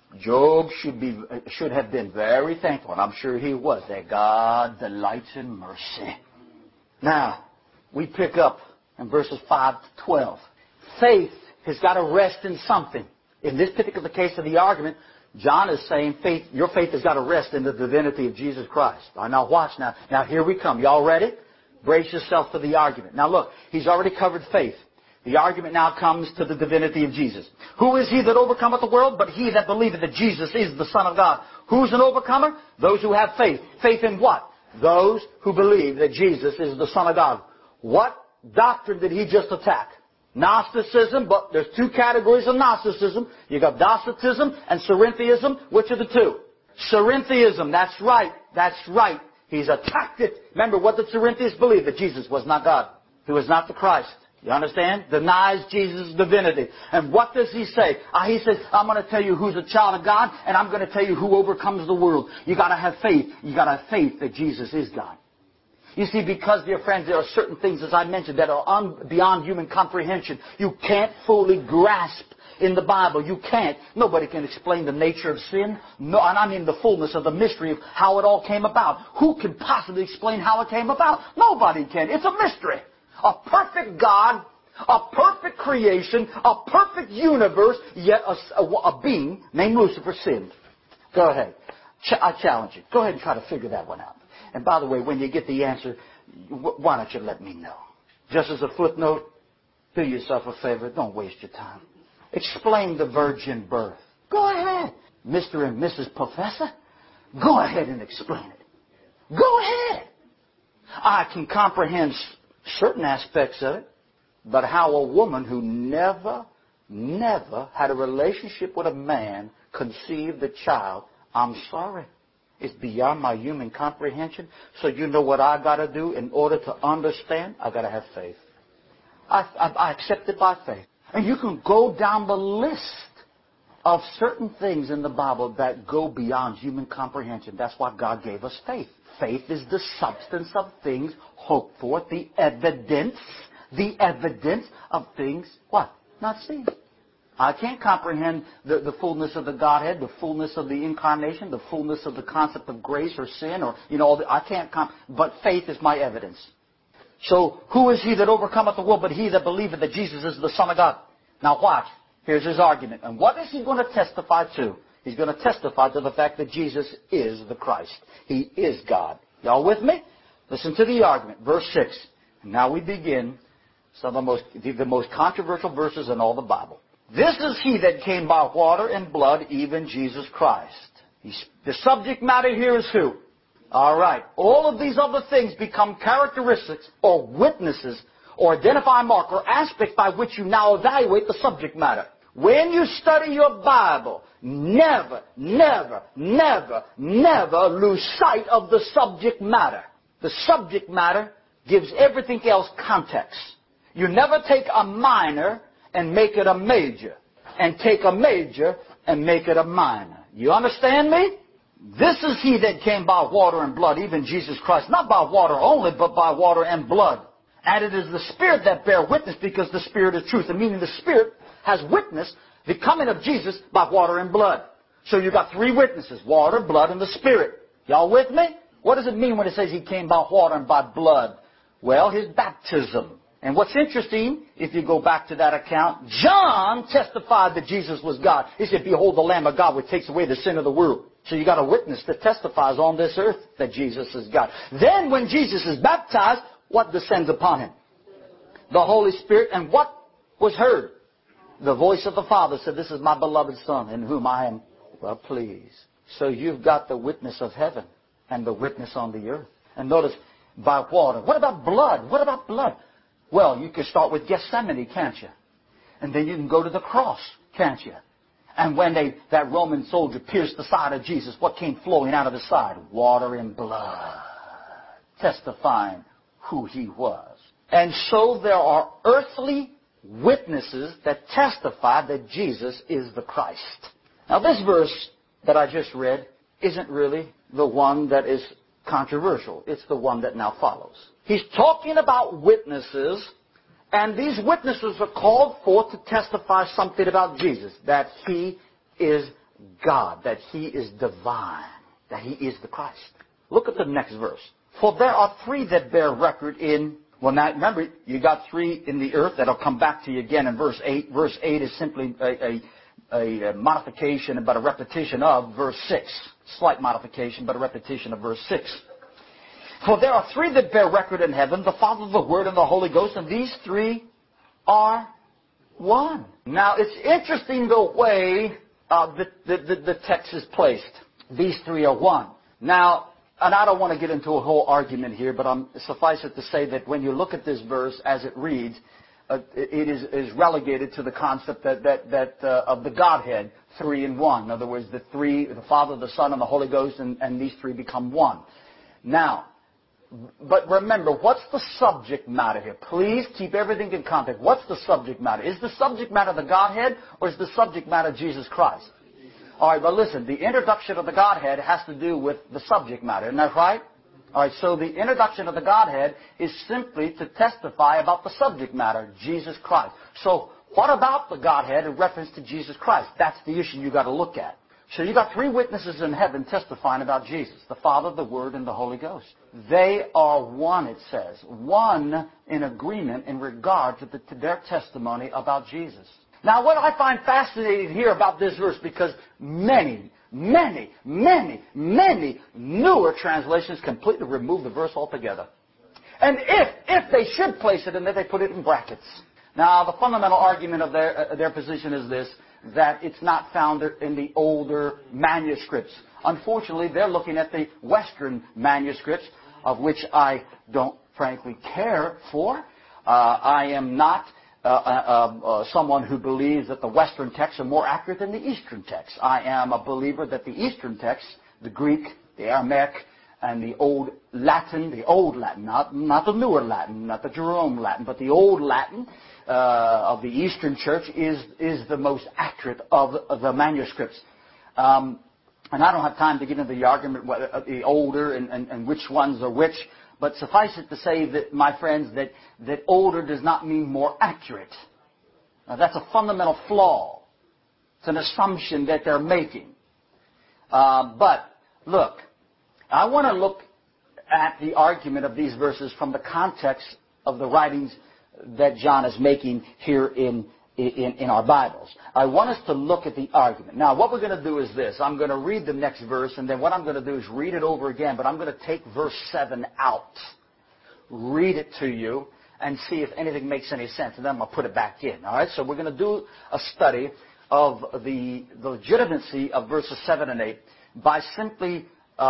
Job should have been very thankful, and I'm sure he was, that God delights in mercy. Now, we pick up in verses 5 to 12. Faith has got to rest in something. In this particular case of the argument, John is saying your faith has got to rest in the divinity of Jesus Christ. All right, now watch now. Now here we come. Y'all ready? Brace yourself for the argument. Now look, he's already covered faith. The argument now comes to the divinity of Jesus. Who is he that overcometh the world? But he that believeth that Jesus is the Son of God. Who's an overcomer? Those who have faith. Faith in what? Those who believe that Jesus is the Son of God. What doctrine did he just attack? Gnosticism, but there's two categories of Gnosticism. You got Docetism and Cerinthianism. Which are the two? Cerinthianism, that's right, that's right. He's attacked it. Remember, what did Cerinthians believe? That Jesus was not God. He was not the Christ. You understand? Denies Jesus' divinity. And what does he say? He says, I'm going to tell you who's a child of God, and I'm going to tell you who overcomes the world. You got to have faith. You got to have faith that Jesus is God. You see, because, dear friends, there are certain things, as I mentioned, that are beyond human comprehension. You can't fully grasp in the Bible. You can't. Nobody can explain the nature of sin. No, and I mean the fullness of the mystery of how it all came about. Who can possibly explain how it came about? Nobody can. It's a mystery. A perfect God, a perfect creation, a perfect universe, yet a being named Lucifer sinned. Go ahead. I challenge you. Go ahead and try to figure that one out. And by the way, when you get the answer, why don't you let me know? Just as a footnote, do yourself a favor. Don't waste your time. Explain the virgin birth. Go ahead. Mr. and Mrs. Professor, go ahead and explain it. Go ahead. I can comprehend certain aspects of it, but how a woman who never had a relationship with a man conceived a child, I'm sorry. It's beyond my human comprehension. So you know what I got to do in order to understand? I got to have faith. I accept it by faith. And you can go down the list of certain things in the Bible that go beyond human comprehension. That's why God gave us faith. Faith is the substance of things hoped for, the evidence of things, what? Not seen. I can't comprehend the fullness of the Godhead, the fullness of the incarnation, the fullness of the concept of grace or sin, or, I can't but faith is my evidence. So, who is he that overcometh the world but he that believeth that Jesus is the Son of God? Now watch. Here's his argument. And what is he going to testify to? He's going to testify to the fact that Jesus is the Christ. He is God. Y'all with me? Listen to the argument. Verse 6. And now we begin some of the most controversial verses in all the Bible. This is he that came by water and blood, even Jesus Christ. The subject matter here is who? All right. All of these other things become characteristics or witnesses or identifying mark or aspects by which you now evaluate the subject matter. When you study your Bible, never lose sight of the subject matter. The subject matter gives everything else context. You never take a minor and make it a major, and take a major and make it a minor. You understand me? This is he that came by water and blood, even Jesus Christ. Not by water only, but by water and blood. And it is the Spirit that bear witness, because the Spirit is truth. And meaning the Spirit has witnessed the coming of Jesus by water and blood. So you got three witnesses, water, blood, and the Spirit. Y'all with me? What does it mean when it says he came by water and by blood? Well, his baptism. And what's interesting, if you go back to that account, John testified that Jesus was God. He said, behold the Lamb of God which takes away the sin of the world. So you got a witness that testifies on this earth that Jesus is God. Then when Jesus is baptized, what descends upon him? The Holy Spirit. And what was heard? The voice of the Father said, this is my beloved Son, in whom I am well pleased. So you've got the witness of heaven and the witness on the earth. And notice, by water. What about blood? What about blood? Well, you can start with Gethsemane, can't you? And then you can go to the cross, can't you? And when that Roman soldier pierced the side of Jesus, what came flowing out of his side? Water and blood, testifying who he was. And so there are earthly witnesses that testify that Jesus is the Christ. Now this verse that I just read isn't really the one that is controversial. It's the one that now follows. He's talking about witnesses, and these witnesses are called forth to testify something about Jesus, that he is God, that He is divine, that He is the Christ. Look at the next verse. For there are three that bear record in... Well, now, remember, you got three in the earth. That'll come back to you again in verse 8. Verse 8 is simply a modification, but a repetition of verse 6. Slight modification, but a repetition of verse 6. For there are three that bear record in heaven, the Father, the Word, and the Holy Ghost, and these three are one. Now, it's interesting the way the text is placed. These three are one. Now, and I don't want to get into a whole argument here, but suffice it to say that when you look at this verse as it reads, it is relegated to the concept that of the Godhead, three in one. In other words, the Father, the Son, and the Holy Ghost, and these three become one. Now, but remember, what's the subject matter here? Please keep everything in context. What's the subject matter? Is the subject matter the Godhead, or is the subject matter Jesus Christ? All right, but listen, the introduction of the Godhead has to do with the subject matter. Isn't that right? All right, so the introduction of the Godhead is simply to testify about the subject matter, Jesus Christ. So what about the Godhead in reference to Jesus Christ? That's the issue you got to look at. So you got three witnesses in heaven testifying about Jesus, the Father, the Word, and the Holy Ghost. They are one, it says, one in agreement in regard to their testimony about Jesus. Now, what I find fascinating here about this verse, because many newer translations completely remove the verse altogether. And if they should place it in there, they put it in brackets. Now, the fundamental argument of their position is this, that it's not found in the older manuscripts. Unfortunately, they're looking at the Western manuscripts, of which I don't frankly care for. I am not someone who believes that the Western texts are more accurate than the Eastern texts. I am a believer that the Eastern texts, the Greek, the Aramaic, and the Old Latin, not the newer Latin, not the Jerome Latin, but the Old Latin of the Eastern Church is the most accurate of the manuscripts. And I don't have time to get into the argument whether the older and which ones are which. But suffice it to say that, my friends, that older does not mean more accurate. Now, that's a fundamental flaw. It's an assumption that they're making. But, look, I want to look at the argument of these verses from the context of the writings that John is making here in our Bibles. I want us to look at the argument. Now, what we're going to do is this. I'm going to read the next verse, and then what I'm going to do is read it over again, but I'm going to take verse 7 out, read it to you, and see if anything makes any sense, and then I'm going to put it back in. All right? So we're going to do a study of the legitimacy of verses 7 and 8 by simply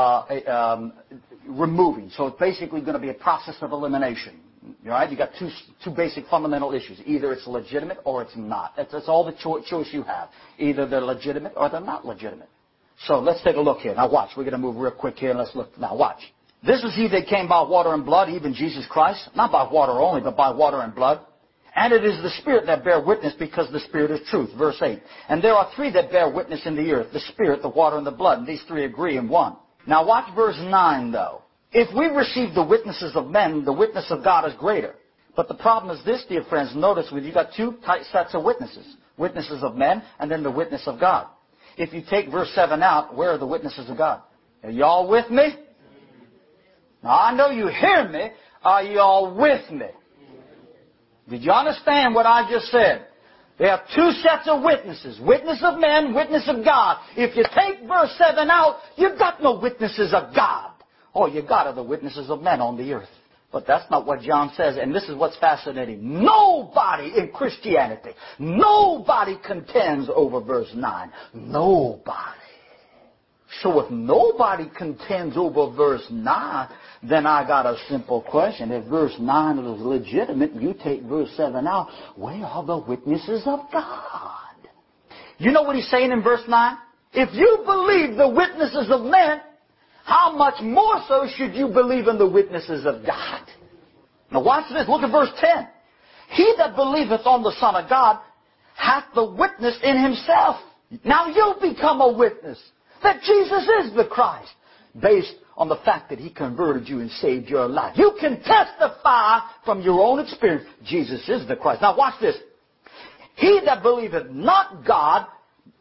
removing. So it's basically going to be a process of elimination. All right? You got two basic fundamental issues. Either it's legitimate or it's not. That's all the choice you have. Either they're legitimate or they're not legitimate. So let's take a look here. Now watch. We're going to move real quick here and let's look. Now watch. This is he that came by water and blood, even Jesus Christ. Not by water only, but by water and blood. And it is the Spirit that bear witness, because the Spirit is truth. Verse 8. And there are three that bear witness in the earth, the Spirit, the water, and the blood. And these three agree in one. Now watch verse 9 though. If we receive the witnesses of men, the witness of God is greater. But the problem is this, dear friends. Notice you got two sets of witnesses. Witnesses of men and then the witness of God. If you take verse 7 out, where are the witnesses of God? Are y'all with me? Now I know you hear me. Are y'all with me? Did you understand what I just said? They have two sets of witnesses. Witness of men, witness of God. If you take verse 7 out, you've got no witnesses of God. All you got are the witnesses of men on the earth. But that's not what John says, and this is what's fascinating. Nobody in Christianity, nobody contends over verse 9. Nobody. So if nobody contends over verse 9, then I got a simple question. If verse 9 is legitimate, you take verse 7 out, where are the witnesses of God? You know what he's saying in verse 9? If you believe the witnesses of men, how much more so should you believe in the witnesses of God? Now watch this. Look at verse 10. He that believeth on the Son of God hath the witness in himself. Now you become a witness that Jesus is the Christ, based on the fact that He converted you and saved your life. You can testify from your own experience, Jesus is the Christ. Now watch this. He that believeth not God,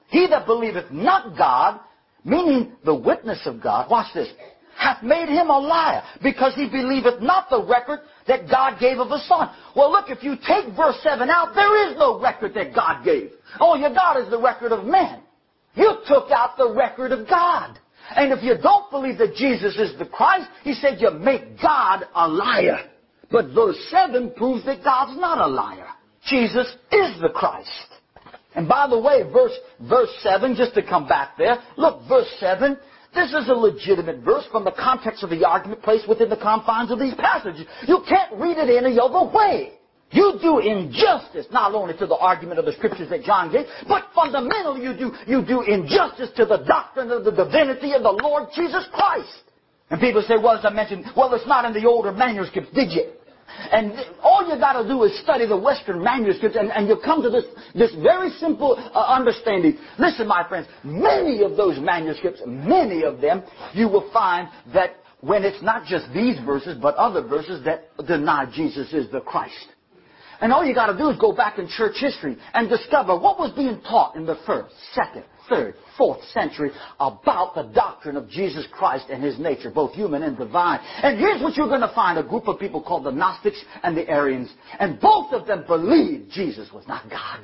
He that believeth not God, meaning the witness of God, watch this, hath made him a liar, because he believeth not the record that God gave of the Son. Well, look, if you take verse 7 out, there is no record that God gave. All you got is the record of man. You took out the record of God. And if you don't believe that Jesus is the Christ, he said you make God a liar. But verse 7 proves that God's not a liar. Jesus is the Christ. And by the way, verse 7, just to come back there, look, verse 7, this is a legitimate verse from the context of the argument placed within the confines of these passages. You can't read it any other way. You do injustice not only to the argument of the Scriptures that John gave, but fundamentally you do injustice to the doctrine of the divinity of the Lord Jesus Christ. And people say, well, as I mentioned, well, it's not in the older manuscripts, did you? And all you got to do is study the Western manuscripts, and you'll come to this very simple understanding. Listen, my friends, many of those manuscripts, many of them, you will find that when it's not just these verses, but other verses that deny Jesus is the Christ. And all you got to do is go back in church history and discover what was being taught in the 1st, 2nd, 3rd, 4th century about the doctrine of Jesus Christ and His nature, both human and divine. And here's what you're going to find, a group of people called the Gnostics and the Arians. And both of them believed Jesus was not God.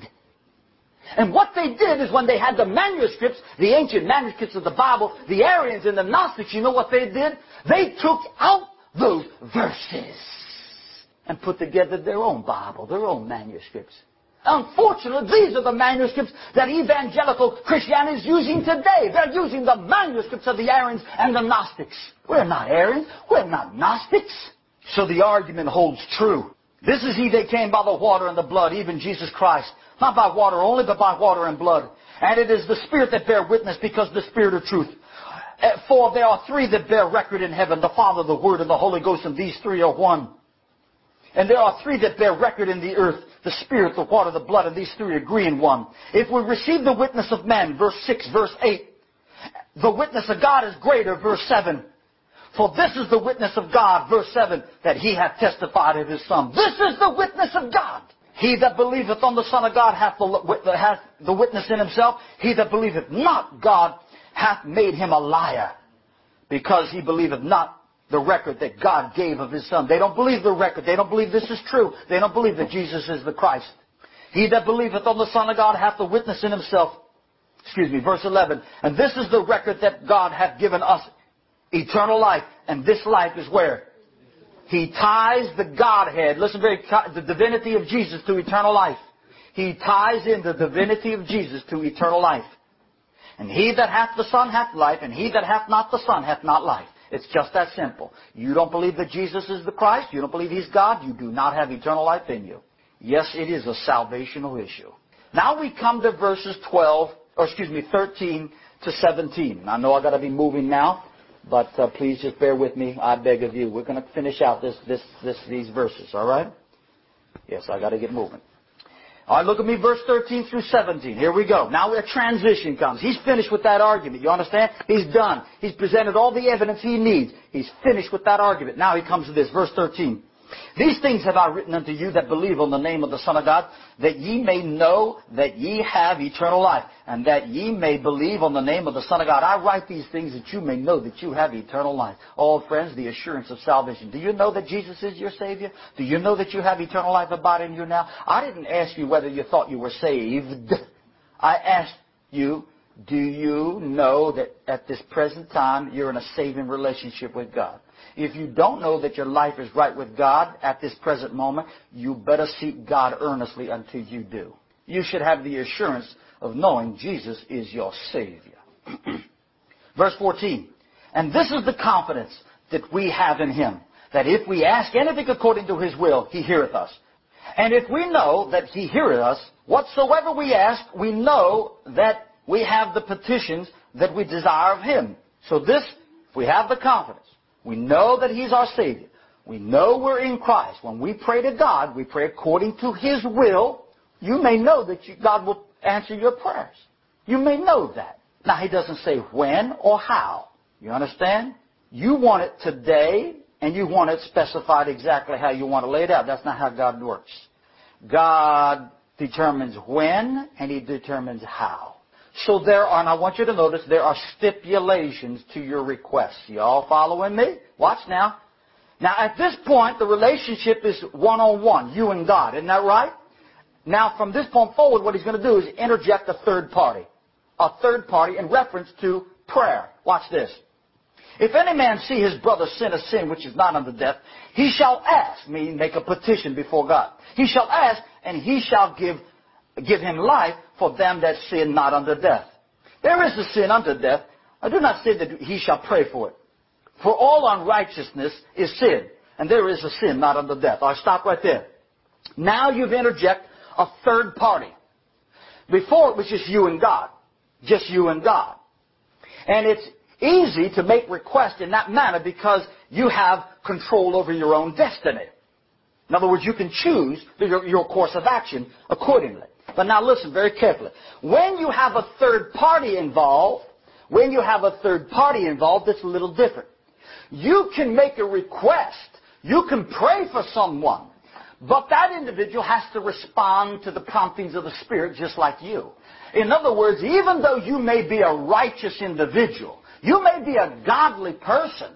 And what they did is when they had the manuscripts, the ancient manuscripts of the Bible, the Arians and the Gnostics, you know what they did? They took out those verses and put together their own Bible, their own manuscripts. Unfortunately, these are the manuscripts that evangelical Christianity is using today. They're using the manuscripts of the Arians and the Gnostics. We're not Arians. We're not Gnostics. So the argument holds true. This is He that came by the water and the blood, even Jesus Christ. Not by water only, but by water and blood. And it is the Spirit that bear witness, because the Spirit of truth. For there are three that bear record in heaven, the Father, the Word, and the Holy Ghost, and these three are one. And there are three that bear record in the earth, the Spirit, the water, the blood, and these three agree in one. If we receive the witness of men, verse 6, verse 8, the witness of God is greater, verse 7. For this is the witness of God, verse 7, that He hath testified of His Son. This is the witness of God. He that believeth on the Son of God hath the witness in himself. He that believeth not God hath made him a liar, because he believeth not the record that God gave of His Son. They don't believe the record. They don't believe this is true. They don't believe that Jesus is the Christ. He that believeth on the Son of God hath the witness in himself. Verse 11. And this is the record that God hath given us, eternal life. And this life is where? He ties the Godhead, listen very, the divinity of Jesus to eternal life. He ties in the divinity of Jesus to eternal life. And he that hath the Son hath life, and he that hath not the Son hath not life. It's just that simple. You don't believe that Jesus is the Christ, you don't believe He's God, you do not have eternal life in you. Yes, it is a salvational issue. Now we come to verses 13 to 17. I know I got to be moving now, but please just bear with me. I beg of you. We're going to finish out these verses, all right? Yes, I got to get moving. All right, look at me, verse 13 through 17. Here we go. Now a transition comes. He's finished with that argument. You understand? He's done. He's presented all the evidence he needs. He's finished with that argument. Now he comes to this, verse 13. These things have I written unto you that believe on the name of the Son of God, that ye may know that ye have eternal life, and that ye may believe on the name of the Son of God. I write these things that you may know that you have eternal life. Oh, friends, the assurance of salvation. Do you know that Jesus is your Savior? Do you know that you have eternal life abiding in you now? I didn't ask you whether you thought you were saved. I asked you, do you know that at this present time you're in a saving relationship with God? If you don't know that your life is right with God at this present moment, you better seek God earnestly until you do. You should have the assurance of knowing Jesus is your Savior. Verse 14. And this is the confidence that we have in Him, that if we ask anything according to His will, He heareth us. And if we know that He heareth us, whatsoever we ask, we know that we have the petitions that we desire of Him. So this, if we have the confidence, we know that He's our Savior. We know we're in Christ. When we pray to God, we pray according to His will. You may know that God will answer your prayers. You may know that. Now, He doesn't say when or how. You understand? You want it today, and you want it specified exactly how you want to lay it out. That's not how God works. God determines when, and He determines how. So there are, and I want you to notice, there are stipulations to your requests. You all following me? Watch now. Now at this point, the relationship is one-on-one, you and God. Isn't that right? Now from this point forward, what he's going to do is interject a third party. A third party in reference to prayer. Watch this. If any man see his brother sin a sin which is not unto death, he shall ask, meaning make a petition before God. He shall ask, and he shall give him life for them that sin not unto death. There is a sin unto death. I do not say that he shall pray for it. For all unrighteousness is sin, and there is a sin not unto death. I'll stop right there. Now you've interjected a third party. Before it was just you and God. Just you and God. And it's easy to make requests in that manner because you have control over your own destiny. In other words, you can choose your course of action accordingly. But now listen very carefully. When you have a third party involved, it's a little different. You can make a request. You can pray for someone. But that individual has to respond to the promptings of the Spirit just like you. In other words, even though you may be a righteous individual, you may be a godly person,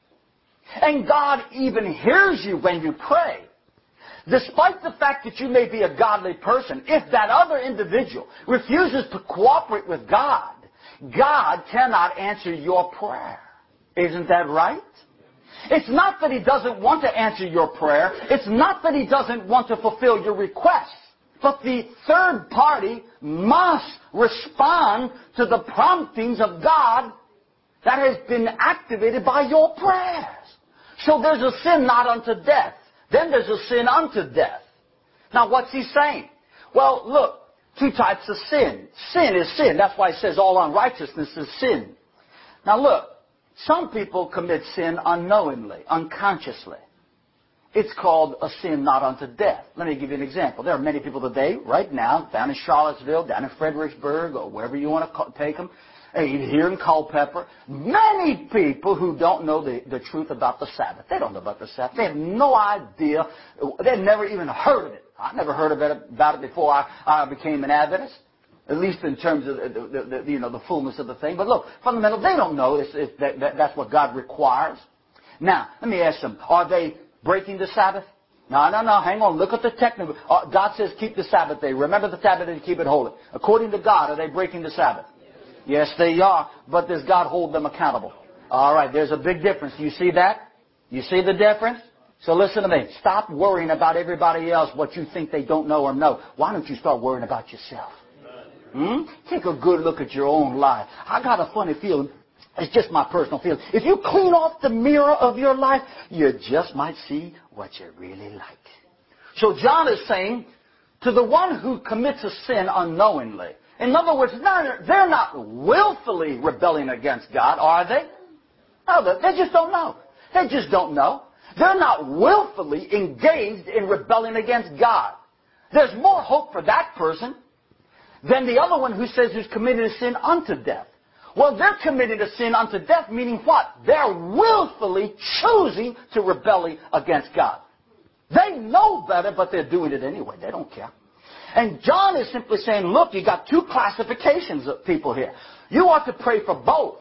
and God even hears you when you pray, despite the fact that you may be a godly person, if that other individual refuses to cooperate with God, God cannot answer your prayer. Isn't that right? It's not that He doesn't want to answer your prayer. It's not that He doesn't want to fulfill your request. But the third party must respond to the promptings of God that has been activated by your prayers. So there's a sin not unto death. Then there's a sin unto death. Now what's he saying? Well, look, two types of sin. Sin is sin. That's why it says all unrighteousness is sin. Now look, some people commit sin unknowingly, unconsciously. It's called a sin not unto death. Let me give you an example. There are many people today, right now, down in Charlottesville, down in Fredericksburg, or wherever you want to take them, here in Culpeper, many people who don't know the truth about the Sabbath. They don't know about the Sabbath. They have no idea. They've never even heard of it. I never heard about it before I became an Adventist, at least in terms of the fullness of the thing. But look, fundamentally, they don't know that's what God requires. Now, let me ask them, are they breaking the Sabbath? No, hang on. Look at the technical. God says keep the Sabbath day. Remember the Sabbath day and keep it holy. According to God, are they breaking the Sabbath? Yes, they are. But does God hold them accountable? All right, there's a big difference. You see that? You see the difference? So listen to me. Stop worrying about everybody else, what you think they don't know or know. Why don't you start worrying about yourself? Take a good look at your own life. I got a funny feeling. It's just my personal feeling. If you clean off the mirror of your life, you just might see what you really like. So John is saying to the one who commits a sin unknowingly, in other words, they're not willfully rebelling against God, are they? No, they just don't know. They just don't know. They're not willfully engaged in rebelling against God. There's more hope for that person than the other one who says who's committed a sin unto death. Well, they're committing a sin unto death, meaning what? They're willfully choosing to rebel against God. They know better, but they're doing it anyway. They don't care. And John is simply saying, look, you got two classifications of people here. You ought to pray for both.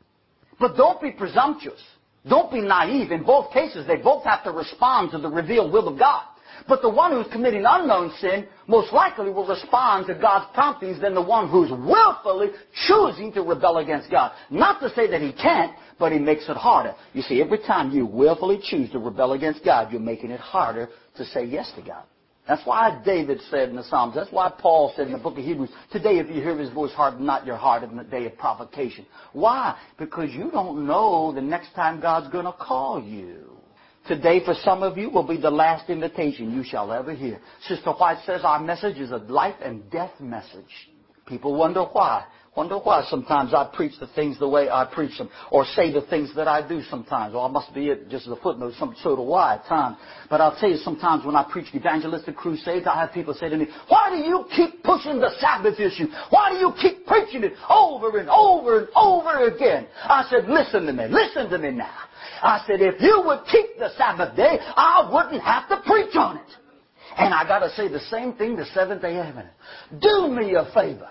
But don't be presumptuous. Don't be naive. In both cases, they both have to respond to the revealed will of God. But the one who's committing unknown sin most likely will respond to God's promptings than the one who's willfully choosing to rebel against God. Not to say that he can't, but he makes it harder. You see, every time you willfully choose to rebel against God, you're making it harder to say yes to God. That's why David said in the Psalms, that's why Paul said in the book of Hebrews, today if you hear his voice, harden not your heart in the day of provocation. Why? Because you don't know the next time God's going to call you. Today for some of you will be the last invitation you shall ever hear. Sister White says our message is a life and death message. People wonder why. Wonder why sometimes I preach the things the way I preach them, or say the things that I do sometimes. Well, I must be it just as a footnote, so do I at times. But I'll tell you sometimes when I preach evangelistic crusades, I have people say to me, why do you keep pushing the Sabbath issue? Why do you keep preaching it over and over and over again? I said, listen to me now. I said, if you would keep the Sabbath day, I wouldn't have to preach on it. And I got to say the same thing to Seventh-day Adventists. Do me a favor.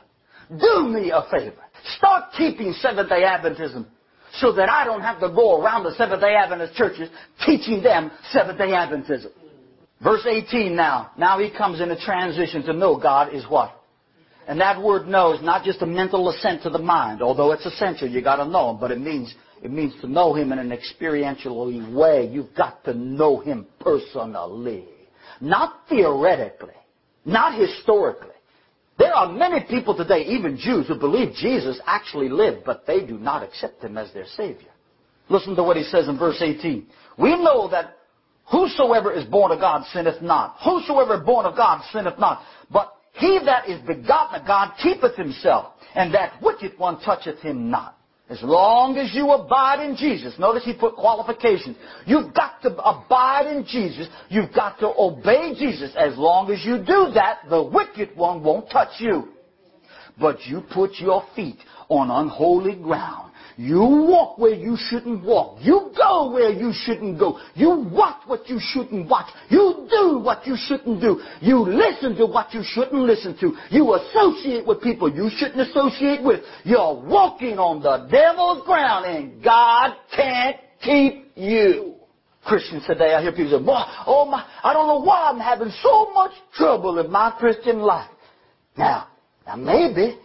Do me a favor. Start keeping Seventh-day Adventism so that I don't have to go around the Seventh-day Adventist churches teaching them Seventh-day Adventism. Verse 18 now. Now he comes in a transition to know God is what? And that word know is not just a mental assent to the mind, although it's essential. You got to know Him, but it means to know Him in an experiential way. You've got to know Him personally. Not theoretically. Not historically. There are many people today, even Jews, who believe Jesus actually lived, but they do not accept Him as their Savior. Listen to what he says in verse 18. We know that whosoever is born of God sinneth not. Whosoever is born of God sinneth not. But he that is begotten of God keepeth himself, and that wicked one toucheth him not. As long as you abide in Jesus. Notice he put qualifications. You've got to abide in Jesus. You've got to obey Jesus. As long as you do that, the wicked one won't touch you. But you put your feet on unholy ground. You walk where you shouldn't walk. You go where you shouldn't go. You watch what you shouldn't watch. You do what you shouldn't do. You listen to what you shouldn't listen to. You associate with people you shouldn't associate with. You're walking on the devil's ground, and God can't keep you. Christians today, I hear people say, boy, I don't know why I'm having so much trouble in my Christian life. Now maybe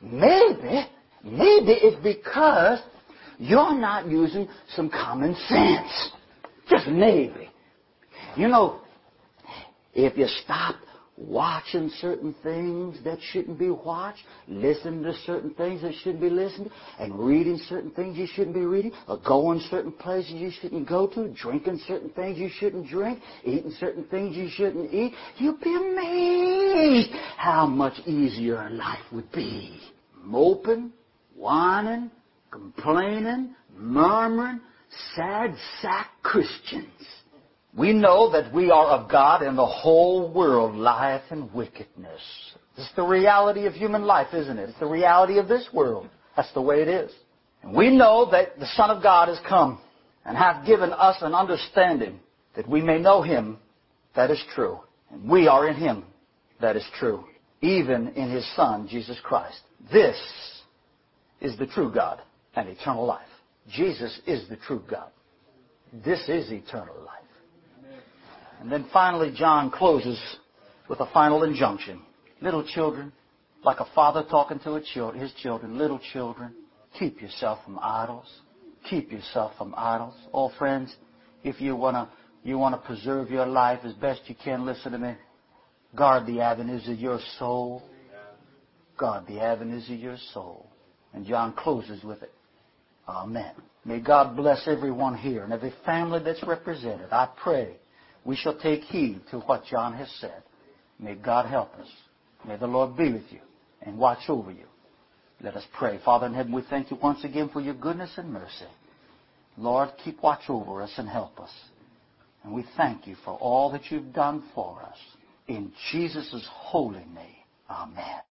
it's because you're not using some common sense. Just maybe. You know, if you stop watching certain things that shouldn't be watched, listening to certain things that shouldn't be listened to, and reading certain things you shouldn't be reading, or going certain places you shouldn't go to, drinking certain things you shouldn't drink, eating certain things you shouldn't eat, you'd be amazed how much easier life would be. Moping, whining, complaining, murmuring, sad sack Christians. We know that we are of God and the whole world lieth in wickedness. It's the reality of human life, isn't it? It's the reality of this world. That's the way it is. And we know that the Son of God has come and hath given us an understanding that we may know Him that is true. And we are in Him that is true, even in His Son, Jesus Christ. This is the true God and eternal life. Jesus is the true God. This is eternal life. And then finally, John closes with a final injunction. Little children, like a father talking to his children, little children, keep yourself from idols. Keep yourself from idols. Oh, friends, if you want to preserve your life as best you can, listen to me. Guard the avenues of your soul. Guard the avenues of your soul. And John closes with it. Amen. May God bless everyone here and every family that's represented. I pray we shall take heed to what John has said. May God help us. May the Lord be with you and watch over you. Let us pray. Father in heaven, we thank you once again for your goodness and mercy. Lord, keep watch over us and help us. And we thank you for all that you've done for us. In Jesus' holy name, amen.